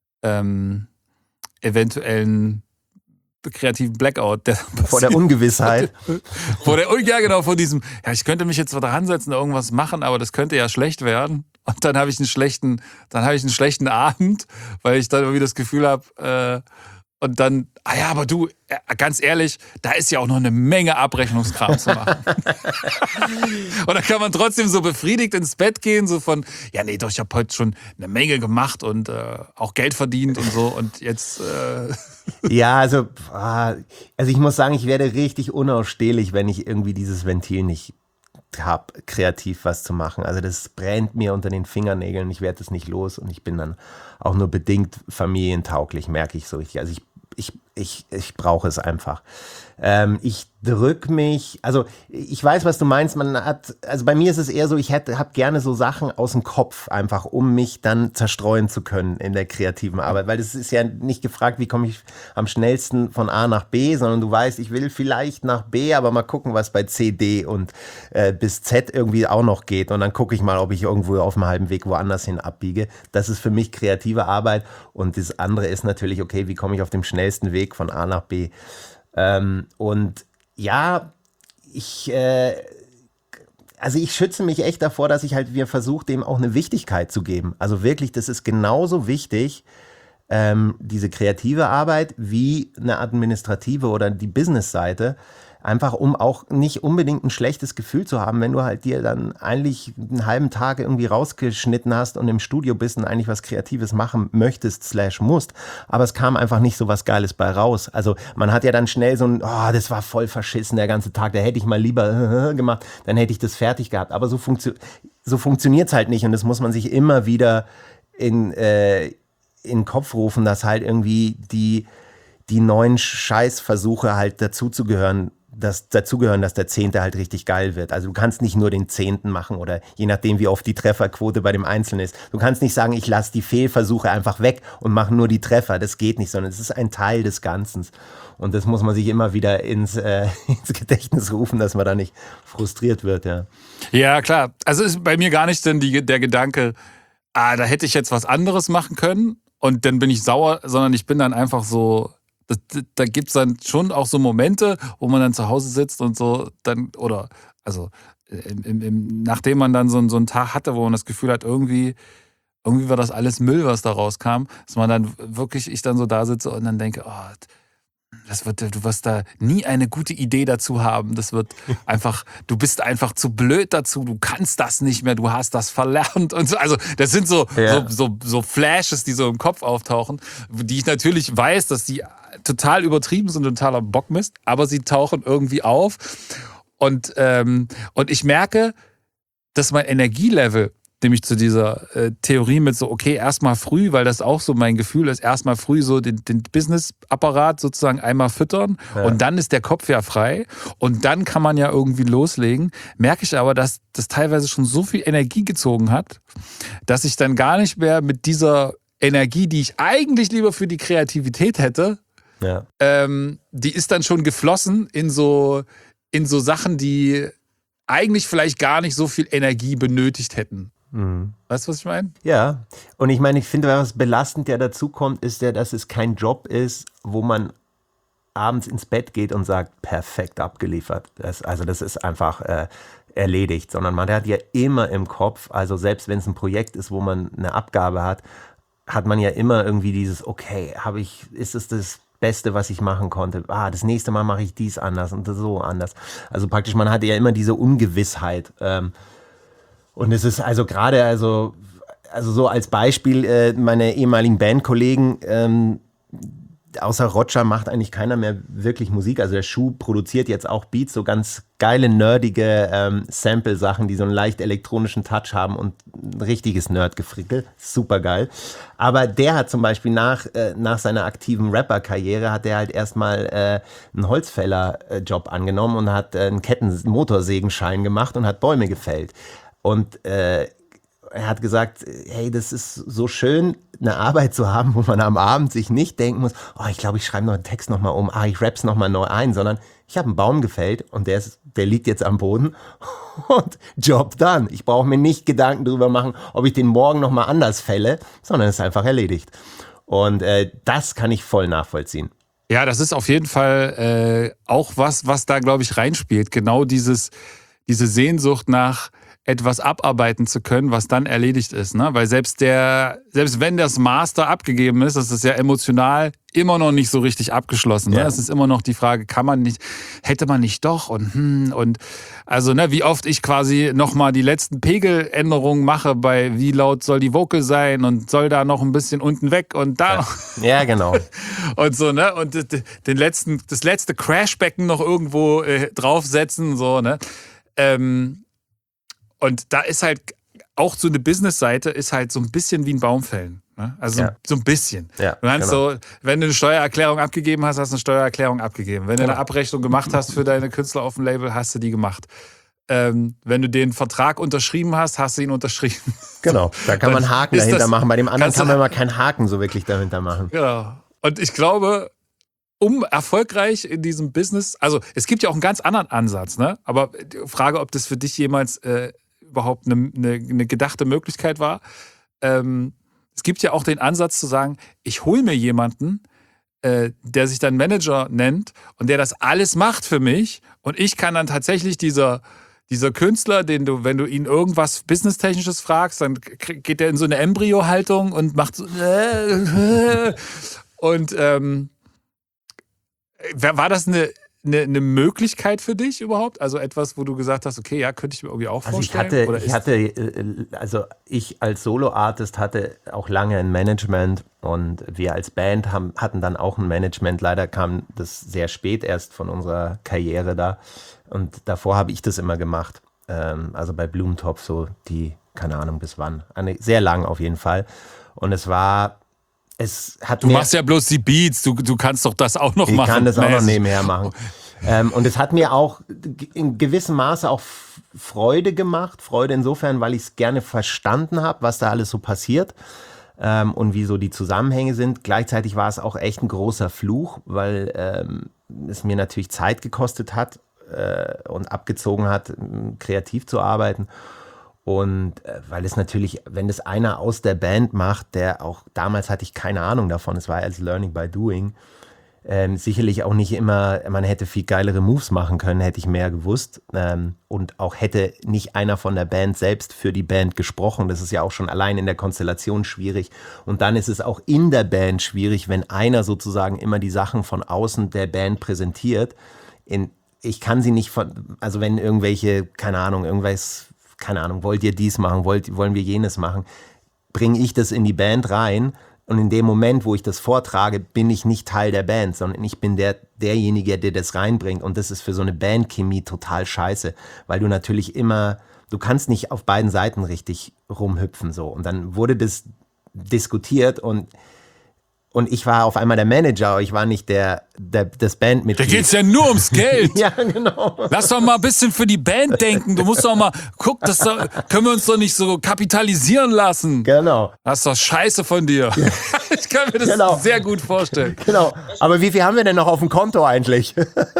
ähm, eventuellen kreativen Blackout. Der Vor der Ungewissheit. vor der, ja genau, vor diesem, ja, ich könnte mich jetzt da ransetzen, irgendwas machen, aber das könnte ja schlecht werden. Und dann habe ich einen schlechten, dann habe ich einen schlechten Abend, weil ich dann irgendwie das Gefühl habe, äh, und dann, ah ja, aber du, ganz ehrlich, da ist ja auch noch eine Menge Abrechnungskram zu machen. Und dann kann man trotzdem so befriedigt ins Bett gehen, so von, ja nee, doch, ich habe heute schon eine Menge gemacht und äh, auch Geld verdient und so und jetzt... Äh Ja, also, ah, also ich muss sagen, ich werde richtig unausstehlich, wenn ich irgendwie dieses Ventil nicht habe, kreativ was zu machen. Also das brennt mir unter den Fingernägeln, ich werde das nicht los und ich bin dann auch nur bedingt familientauglich, merke ich so richtig. Also ich Ich, ich, ich brauche es einfach. Ähm, ich drück mich, also ich weiß, was du meinst, man hat, also bei mir ist es eher so, ich hätte, hab gerne so Sachen aus dem Kopf einfach, um mich dann zerstreuen zu können in der kreativen Arbeit, weil das ist ja nicht gefragt, wie komme ich am schnellsten von A nach B, sondern du weißt, ich will vielleicht nach B, aber mal gucken, was bei C, D und äh, bis Z irgendwie auch noch geht und dann gucke ich mal, ob ich irgendwo auf dem halben Weg woanders hin abbiege. Das ist für mich kreative Arbeit und das andere ist natürlich, okay, wie komme ich auf dem schnellsten Weg von A nach B? Ähm, und ja, ich, äh, also ich schütze mich echt davor, dass ich halt, wir versuche, dem auch eine Wichtigkeit zu geben. Also wirklich, das ist genauso wichtig, ähm, diese kreative Arbeit, wie eine administrative oder die Business-Seite. Einfach, um auch nicht unbedingt ein schlechtes Gefühl zu haben, wenn du halt dir dann eigentlich einen halben Tag irgendwie rausgeschnitten hast und im Studio bist und eigentlich was Kreatives machen möchtest, slash musst. Aber es kam einfach nicht so was Geiles bei raus. Also man hat ja dann schnell so ein, oh, das war voll verschissen der ganze Tag, da hätte ich mal lieber gemacht, dann hätte ich das fertig gehabt. Aber so, funktio- so funktioniert es halt nicht und das muss man sich immer wieder in, äh, in den Kopf rufen, dass halt irgendwie die, die neuen Scheißversuche halt dazuzugehören, das dazugehören, dass der Zehnte halt richtig geil wird. Also du kannst nicht nur den Zehnten machen oder je nachdem, wie oft die Trefferquote bei dem Einzelnen ist. Du kannst nicht sagen, ich lasse die Fehlversuche einfach weg und mache nur die Treffer. Das geht nicht, sondern es ist ein Teil des Ganzen. Und das muss man sich immer wieder ins, äh, ins Gedächtnis rufen, dass man da nicht frustriert wird. Ja, ja klar. Also ist bei mir gar nicht denn die, der Gedanke, ah, da hätte ich jetzt was anderes machen können und dann bin ich sauer, sondern ich bin dann einfach so... Da, da gibt es dann schon auch so Momente, wo man dann zu Hause sitzt und so dann, oder also im, im, nachdem man dann so, so einen Tag hatte, wo man das Gefühl hat, irgendwie, irgendwie war das alles Müll, was da rauskam, dass man dann wirklich, ich dann so da sitze und dann denke, oh, das wird, du wirst da nie eine gute Idee dazu haben. Das wird einfach, du bist einfach zu blöd dazu, du kannst das nicht mehr, du hast das verlernt und so. Also das sind so, ja. so, so, so Flashes, die so im Kopf auftauchen, die ich natürlich weiß, dass die total übertrieben sind, totaler Bockmist, aber sie tauchen irgendwie auf. Und, ähm, und ich merke, dass mein Energielevel, dem ich zu dieser äh, Theorie mit so, okay, erstmal früh, weil das auch so mein Gefühl ist, erstmal früh so den, den Business-Apparat sozusagen einmal füttern ja. und dann ist der Kopf ja frei und dann kann man ja irgendwie loslegen. Merke ich aber, dass das teilweise schon so viel Energie gezogen hat, dass ich dann gar nicht mehr mit dieser Energie, die ich eigentlich lieber für die Kreativität hätte, ja. ähm, die ist dann schon geflossen in so, in so Sachen, die eigentlich vielleicht gar nicht so viel Energie benötigt hätten. Mhm. Weißt du, was ich meine? Ja, und ich meine, ich finde, was belastend ja dazu kommt, ist ja, dass es kein Job ist, wo man abends ins Bett geht und sagt, perfekt abgeliefert. Das, also das ist einfach äh, erledigt, sondern man hat ja immer im Kopf, also selbst wenn es ein Projekt ist, wo man eine Abgabe hat, hat man ja immer irgendwie dieses, okay, habe ich, ist es das Beste, was ich machen konnte. Ah, das nächste Mal mache ich dies anders und so anders. Also praktisch, man hatte ja immer diese Ungewissheit. Ähm, und es ist also gerade, also, also so als Beispiel, äh, meine ehemaligen Bandkollegen, ähm, außer Roger macht eigentlich keiner mehr wirklich Musik. Also der Schuh produziert jetzt auch Beats, so ganz geile, nerdige ähm, Sample-Sachen, die so einen leicht elektronischen Touch haben und ein richtiges Nerd-Gefrickel. Super geil. Aber der hat zum Beispiel nach, äh, nach seiner aktiven Rapper-Karriere hat er halt erstmal äh, einen Holzfäller-Job angenommen und hat äh, einen Ketten-Motorsägenschein gemacht und hat Bäume gefällt. Und äh, er hat gesagt, hey, das ist so schön, eine Arbeit zu haben, wo man am Abend sich nicht denken muss, oh, ich glaube, ich schreibe noch einen Text nochmal um, ah, ich rapp's nochmal neu ein, sondern ich habe einen Baum gefällt und der, ist, der liegt jetzt am Boden und Job done. Ich brauche mir nicht Gedanken darüber machen, ob ich den morgen nochmal anders fälle, sondern es ist einfach erledigt. Und äh, das kann ich voll nachvollziehen. Ja, das ist auf jeden Fall äh, auch was, was da, glaube ich, reinspielt. Genau dieses, diese Sehnsucht nach etwas abarbeiten zu können, was dann erledigt ist, ne? Weil selbst der, selbst wenn das Master abgegeben ist, das ist ja emotional immer noch nicht so richtig abgeschlossen. Ne? Ja. Es ist immer noch die Frage, kann man nicht, hätte man nicht doch und hm, und also ne, wie oft ich quasi nochmal die letzten Pegeländerungen mache bei wie laut soll die Vocal sein und soll da noch ein bisschen unten weg und da ja, ja genau und so, ne, und den letzten, das letzte Crashbecken noch irgendwo äh, draufsetzen, so, ne, ähm, und da ist halt auch so eine Business-Seite ist halt so ein bisschen wie ein Baum fällen. Ne? Also Ja. so ein bisschen. Ja, du kannst genau. so, wenn du eine Steuererklärung abgegeben hast, hast du eine Steuererklärung abgegeben. Wenn du eine Abrechnung gemacht hast für deine Künstler auf dem Label, hast du die gemacht. Ähm, wenn du den Vertrag unterschrieben hast, hast du ihn unterschrieben. Genau, da kann man Haken ist dahinter das- machen. Bei dem anderen kannst kann du- man mal keinen Haken so wirklich dahinter machen. Genau. Und ich glaube, um erfolgreich in diesem Business, also es gibt ja auch einen ganz anderen Ansatz, ne? Aber die Frage, ob das für dich jemals äh, überhaupt eine, eine, eine gedachte Möglichkeit war. Ähm, es gibt ja auch den Ansatz zu sagen, ich hole mir jemanden, äh, der sich dann Manager nennt und der das alles macht für mich und ich kann dann tatsächlich dieser Dieser Künstler, den du, wenn du ihn irgendwas Businesstechnisches fragst, dann geht der in so eine Embryo-Haltung und macht so. Und ähm, war das eine, eine, eine Möglichkeit für dich überhaupt? Also etwas, wo du gesagt hast, okay, ja, könnte ich mir irgendwie auch Also ich vorstellen? hatte, Oder ich ist- hatte, äh, also ich als Solo-Artist hatte auch lange ein Management und wir als Band haben, hatten dann auch ein Management. Leider kam das sehr spät erst von unserer Karriere da und davor habe ich das immer gemacht. Ähm, also bei Blumentopf so die, keine Ahnung bis wann, eine, sehr lang auf jeden Fall. Und es war, es hat Du mir... machst ja bloß die Beats, du, du kannst doch das auch noch Ich machen. kann das auch noch mäßig. nebenher machen. Ähm, und es hat mir auch in gewissem Maße auch F- Freude gemacht. Freude insofern, weil ich es gerne verstanden habe, was da alles so passiert ähm, und wie so die Zusammenhänge sind. Gleichzeitig war es auch echt ein großer Fluch, weil ähm, es mir natürlich Zeit gekostet hat äh, und abgezogen hat, m, kreativ zu arbeiten. Und äh, weil es natürlich, wenn das einer aus der Band macht, der auch, damals hatte ich keine Ahnung davon, es war als Learning by Doing, ähm, sicherlich auch nicht immer, man hätte viel geilere Moves machen können, hätte ich mehr gewusst. Ähm, und auch hätte nicht einer von der Band selbst für die Band gesprochen. Das ist ja auch schon allein in der Konstellation schwierig. Und dann ist es auch in der Band schwierig, wenn einer sozusagen immer die Sachen von außen der Band präsentiert. In, ich kann sie nicht von, also wenn irgendwelche, keine Ahnung, irgendwas, keine Ahnung, wollt ihr dies machen, wollt, wollen wir jenes machen, bringe ich das in die Band rein. Und in dem Moment, wo ich das vortrage, bin ich nicht Teil der Band, sondern ich bin der, derjenige, der das reinbringt. Und das ist für so eine Bandchemie total scheiße, weil du natürlich immer, du kannst nicht auf beiden Seiten richtig rumhüpfen so. Und dann wurde das diskutiert und Und ich war auf einmal der Manager, ich war nicht der, der das Da Bandmitglied. geht's ja nur ums Geld. Ja, genau. Lass doch mal ein bisschen für die Band denken. Du musst doch mal, guck, das doch, können wir uns doch nicht so kapitalisieren lassen. Genau, Das ist doch scheiße von dir. Ich kann mir das Genau. sehr gut vorstellen. genau. Aber wie viel haben wir denn noch auf dem Konto eigentlich?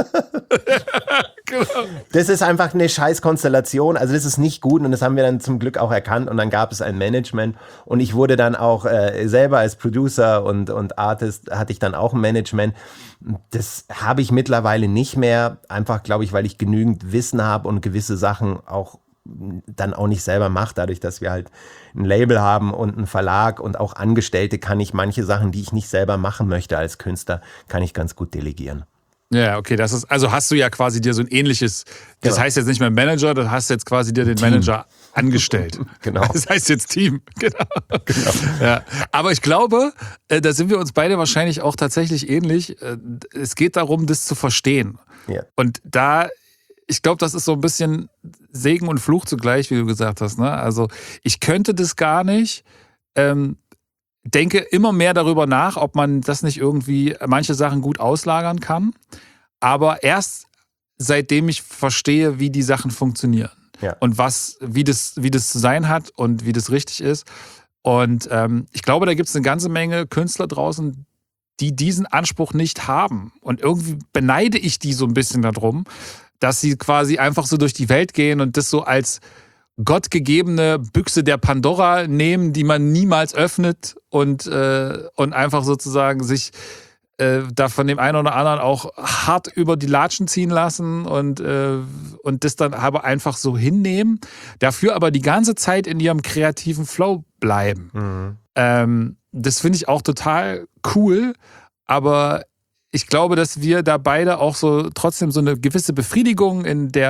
Genau. Das ist einfach eine Scheißkonstellation. Also das ist nicht gut und das haben wir dann zum Glück auch erkannt und dann gab es ein Management und ich wurde dann auch äh, selber als Producer und, und Artist hatte ich dann auch ein Management. Das habe ich mittlerweile nicht mehr, einfach glaube ich, weil ich genügend Wissen habe und gewisse Sachen auch dann auch nicht selber mache. Dadurch, dass wir halt ein Label haben und einen Verlag und auch Angestellte, kann ich manche Sachen, die ich nicht selber machen möchte als Künstler, kann ich ganz gut delegieren. Ja, okay, das ist, also hast du ja quasi dir so ein ähnliches, das Genau. heißt jetzt nicht mehr Manager, das hast jetzt quasi dir den Manager angestellt. Genau. Das heißt jetzt Team. Genau. Ja. Aber ich glaube, äh, da sind wir uns beide wahrscheinlich auch tatsächlich ähnlich. Äh, Es geht darum, das zu verstehen. Ja. Und da, ich glaube, das ist so ein bisschen Segen und Fluch zugleich, wie du gesagt hast. Ne? Also ich könnte das gar nicht. Ähm, denke immer mehr darüber nach, ob man das nicht irgendwie manche Sachen gut auslagern kann. Aber erst seitdem ich verstehe, wie die Sachen funktionieren Ja. und was, wie das, wie das zu sein hat und wie das richtig ist. Und ähm, ich glaube, da gibt es eine ganze Menge Künstler draußen, die diesen Anspruch nicht haben. Und irgendwie beneide ich die so ein bisschen darum, dass sie quasi einfach so durch die Welt gehen und das so als gottgegebene Büchse der Pandora nehmen, die man niemals öffnet und, äh, und einfach sozusagen sich äh, da von dem einen oder anderen auch hart über die Latschen ziehen lassen und, äh, und das dann aber einfach so hinnehmen, dafür aber die ganze Zeit in ihrem kreativen Flow bleiben. Mhm. Ähm, das finde ich auch total cool, aber ich glaube, dass wir da beide auch so trotzdem so eine gewisse Befriedigung in der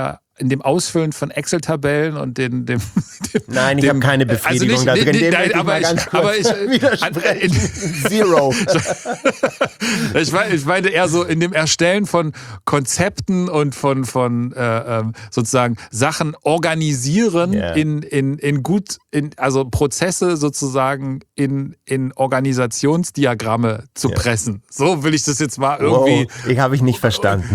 in dem Ausfüllen von Excel-Tabellen und den, dem, dem Nein, ich habe keine Befriedigung also da nicht, drin. nicht, Dem nein, ich aber, ich, ganz aber ich, widersprechen. Zero. ich, meine, ich meine eher so in dem Erstellen von Konzepten und von, von äh, sozusagen Sachen organisieren yeah. in, in, in gut, in, also Prozesse sozusagen in, in Organisationsdiagramme zu yeah. pressen. So will ich das jetzt mal irgendwie. Wow, ich habe ich nicht verstanden.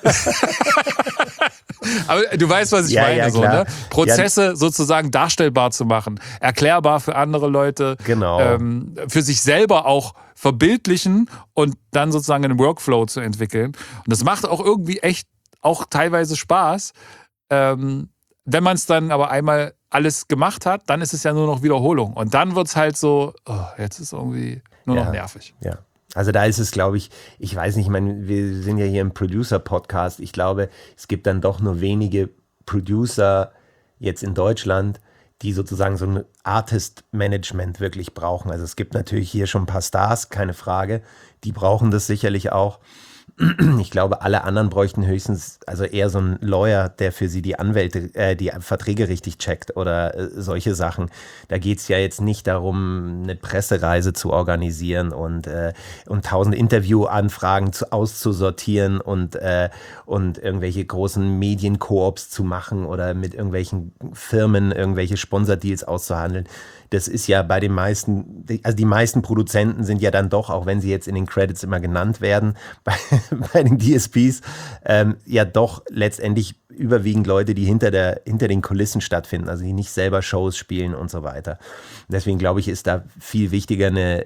Aber du weißt, was ich ja, meine. Ja, so, ne? Prozesse ja. sozusagen darstellbar zu machen, erklärbar für andere Leute, genau. ähm, für sich selber auch verbildlichen und dann sozusagen einen Workflow zu entwickeln. Und das macht auch irgendwie echt auch teilweise Spaß. Ähm, wenn man es dann aber einmal alles gemacht hat, dann ist es ja nur noch Wiederholung. Und dann wird es halt so, oh, jetzt ist es irgendwie nur ja. noch nervig. Ja. Also da ist es, glaube ich, ich weiß nicht, ich meine, wir sind ja hier im Producer-Podcast. Ich glaube, es gibt dann doch nur wenige Producer jetzt in Deutschland, die sozusagen so ein Artist-Management wirklich brauchen. Also es gibt natürlich hier schon ein paar Stars, keine Frage. Die brauchen das sicherlich auch. Ich glaube, alle anderen bräuchten höchstens, also eher so einen Lawyer, der für sie die Anwälte, äh, die Verträge richtig checkt oder äh, solche Sachen. Da geht es ja jetzt nicht darum, eine Pressereise zu organisieren und, äh, und tausend Interviewanfragen zu, auszusortieren und, äh, und irgendwelche großen Medienkoops zu machen oder mit irgendwelchen Firmen irgendwelche Sponsordeals auszuhandeln. Das ist ja bei den meisten, also die meisten Produzenten sind ja dann doch, auch wenn sie jetzt in den Credits immer genannt werden, bei, bei den D S Ps, ähm, ja doch letztendlich überwiegend Leute, die hinter, der, hinter den Kulissen stattfinden, also die nicht selber Shows spielen und so weiter. Deswegen glaube ich, ist da viel wichtiger eine,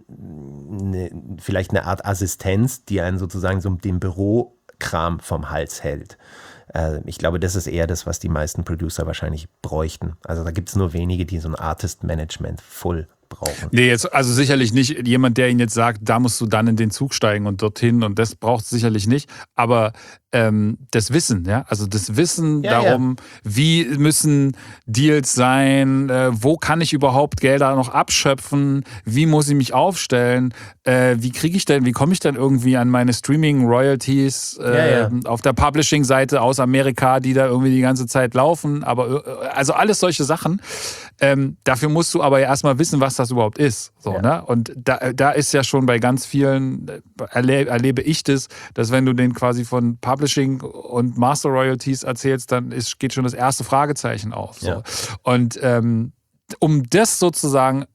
eine vielleicht eine Art Assistenz, die einen sozusagen so den Bürokram vom Hals hält. Ich glaube, das ist eher das, was die meisten Producer wahrscheinlich bräuchten. Also da gibt es nur wenige, die so ein Artist-Management voll brauchen. Nee, jetzt, also sicherlich nicht jemand, der Ihnen jetzt sagt, da musst du dann in den Zug steigen und dorthin und das braucht es sicherlich nicht. Aber ähm, das Wissen, ja, also das Wissen ja, darum, ja. wie müssen Deals sein, äh, wo kann ich überhaupt Gelder noch abschöpfen, wie muss ich mich aufstellen, äh, wie kriege ich denn, wie komme ich denn irgendwie an meine Streaming-Royalties äh, ja, ja. auf der Publishing-Seite aus Amerika, die da irgendwie die ganze Zeit laufen, aber äh, also alles solche Sachen. Ähm, dafür musst du aber ja erstmal wissen, was das überhaupt ist. So, ja. ne? Und da, da ist ja schon bei ganz vielen, erlebe, erlebe ich das, dass wenn du den quasi von Publishing und Master Royalties erzählst, dann ist, geht schon das erste Fragezeichen auf. So. Ja. Und ähm, um das sozusagen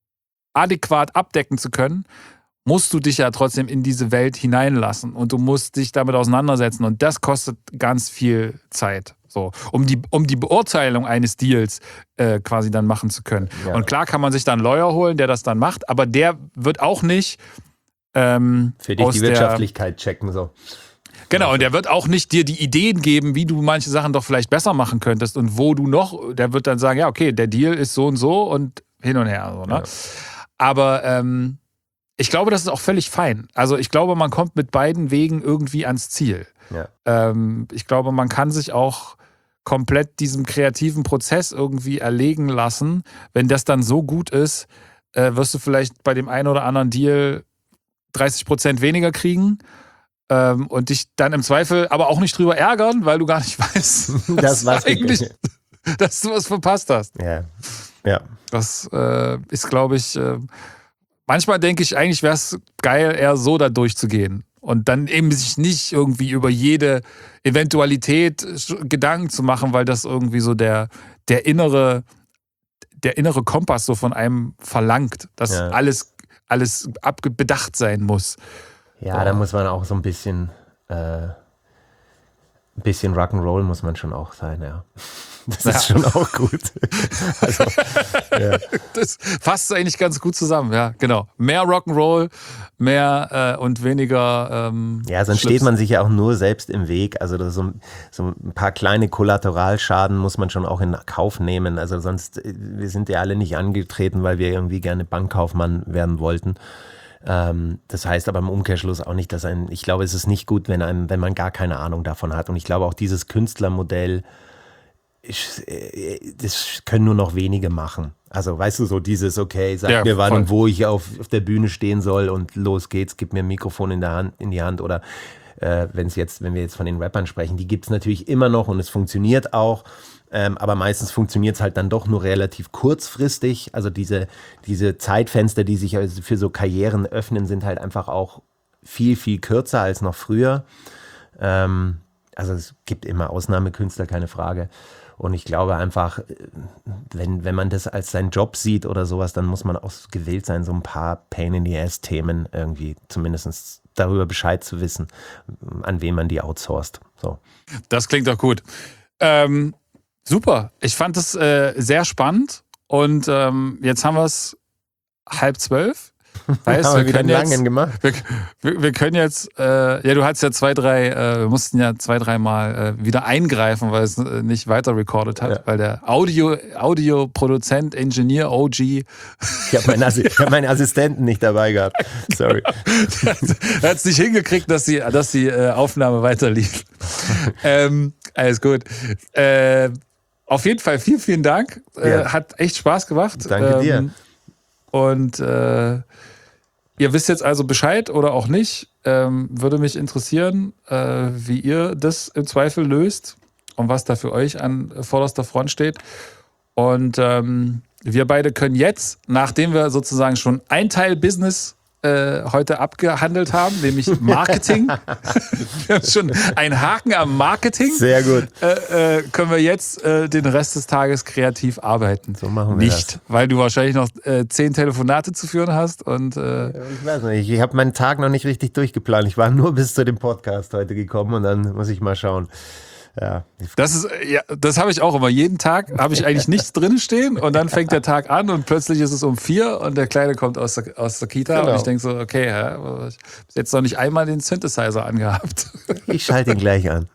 adäquat abdecken zu können, musst du dich ja trotzdem in diese Welt hineinlassen und du musst dich damit auseinandersetzen und das kostet ganz viel Zeit. So, um die, um die Beurteilung eines Deals äh, quasi dann machen zu können. Ja. Und klar kann man sich dann einen Lawyer holen, der das dann macht, aber der wird auch nicht ähm, für dich aus die Wirtschaftlichkeit der, checken. So. Genau, und der wird auch nicht dir die Ideen geben, wie du manche Sachen doch vielleicht besser machen könntest und wo du noch, der wird dann sagen, ja okay, der Deal ist so und so und hin und her. So, ne? Ja. Aber ähm, ich glaube, das ist auch völlig fein. Also ich glaube, man kommt mit beiden Wegen irgendwie ans Ziel. Ja. Ähm, ich glaube, man kann sich auch komplett diesem kreativen Prozess irgendwie erlegen lassen. Wenn das dann so gut ist, äh, wirst du vielleicht bei dem einen oder anderen Deal dreißig Prozent weniger kriegen ähm, und dich dann im Zweifel aber auch nicht drüber ärgern, weil du gar nicht weißt, das was eigentlich, dass du was verpasst hast. Ja, ja. Das äh, ist, glaube ich, äh, manchmal denke ich, eigentlich wäre es geil, eher so da durchzugehen. Und dann eben sich nicht irgendwie über jede Eventualität Gedanken zu machen, weil das irgendwie so der, der innere, der innere Kompass so von einem verlangt, dass ja. alles, alles abbedacht sein muss. Ja, so. Da muss man auch so ein bisschen, äh, ein bisschen Rock'n'Roll muss man schon auch sein, ja. Das ja. ist schon auch gut. Also, ja. Das fasst eigentlich ganz gut zusammen, ja, genau. Mehr Rock'n'Roll, mehr äh, und weniger ähm, ja, sonst Schlips. Steht man sich ja auch nur selbst im Weg. Also so, so ein paar kleine Kollateralschaden muss man schon auch in Kauf nehmen. Also sonst, wir sind ja alle nicht angetreten, weil wir irgendwie gerne Bankkaufmann werden wollten. Ähm, das heißt aber im Umkehrschluss auch nicht, dass ein, ich glaube, es ist nicht gut, wenn, einem, wenn man gar keine Ahnung davon hat. Und ich glaube auch dieses Künstlermodell, Ich, das können nur noch wenige machen. Also weißt du, so dieses, okay, sag ja, mir wann und wo ich auf, auf der Bühne stehen soll und los geht's, gib mir ein Mikrofon in, der Hand, in die Hand oder äh, wenn es jetzt, wenn wir jetzt von den Rappern sprechen, die gibt es natürlich immer noch und es funktioniert auch. Ähm, aber meistens funktioniert es halt dann doch nur relativ kurzfristig. Also diese, diese Zeitfenster, die sich also für so Karrieren öffnen, sind halt einfach auch viel, viel kürzer als noch früher. Ähm, also es gibt immer Ausnahmekünstler, keine Frage. Und ich glaube einfach, wenn, wenn man das als seinen Job sieht oder sowas, dann muss man auch gewillt sein, so ein paar Pain-in-the-Ass-Themen irgendwie zumindest darüber Bescheid zu wissen, an wen man die outsourced. So. Das klingt doch gut. Ähm, super. Ich fand es äh, sehr spannend. Und ähm, jetzt haben wir es halb zwölf. Weißt, haben wir, wir wieder können einen langen jetzt, gemacht. Wir, wir, wir können jetzt, äh, ja, du hattest ja zwei, drei, äh, wir mussten ja zwei, dreimal äh, wieder eingreifen, weil es äh, nicht weiter recorded hat, ja. weil der Audio, Audioproduzent, Engineer, O G. Ich habe meinen, Assi- hab meinen Assistenten nicht dabei gehabt. Sorry. Er hat es nicht hingekriegt, dass die, dass die äh, Aufnahme weiter lief. ähm, alles gut. Äh, auf jeden Fall vielen, vielen Dank. Äh, ja. Hat echt Spaß gemacht. Danke dir. Ähm, Und äh, ihr wisst jetzt also Bescheid oder auch nicht. Ähm, würde mich interessieren, äh, wie ihr das im Zweifel löst und was da für euch an vorderster Front steht. Und ähm, wir beide können jetzt, nachdem wir sozusagen schon ein Teil Business äh, heute abgehandelt haben, nämlich Marketing. Wir haben schon einen Haken am Marketing. Sehr gut. Äh, äh, können wir jetzt äh, den Rest des Tages kreativ arbeiten. So machen wir Nicht, das. weil du wahrscheinlich noch äh, zehn Telefonate zu führen hast. Und, äh, ich weiß nicht, ich habe meinen Tag noch nicht richtig durchgeplant. Ich war nur bis zu dem Podcast heute gekommen und dann muss ich mal schauen. Ja. Das ist, ja, das habe ich auch immer. Jeden Tag habe ich eigentlich nichts drin stehen und dann fängt der Tag an und plötzlich ist es um vier und der Kleine kommt aus der, aus der Kita genau. und ich denke so, okay, ja, ich habe jetzt noch nicht einmal den Synthesizer angehabt. Ich schalte ihn gleich an.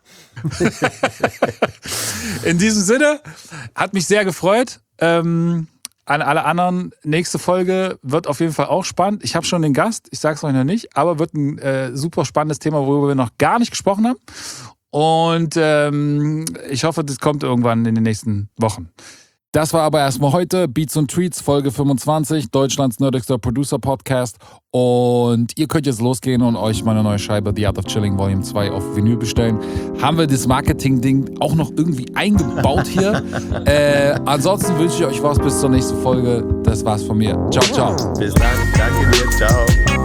In diesem Sinne, hat mich sehr gefreut. Ähm, an alle anderen, nächste Folge wird auf jeden Fall auch spannend. Ich habe schon den Gast, ich sage es euch noch nicht, aber wird ein äh, super spannendes Thema, worüber wir noch gar nicht gesprochen haben. Und ähm, ich hoffe, das kommt irgendwann in den nächsten Wochen. Das war aber erstmal heute Beats und Treats, Folge fünfundzwanzig, Deutschlands nerdigster Producer-Podcast. Und ihr könnt jetzt losgehen und euch meine neue Scheibe The Art of Chilling Volume zwei auf Vinyl bestellen. Haben wir das Marketing-Ding auch noch irgendwie eingebaut hier. äh, ansonsten wünsche ich euch was bis zur nächsten Folge. Das war's von mir. Ciao, ciao. Bis dann. Danke dir. Ciao.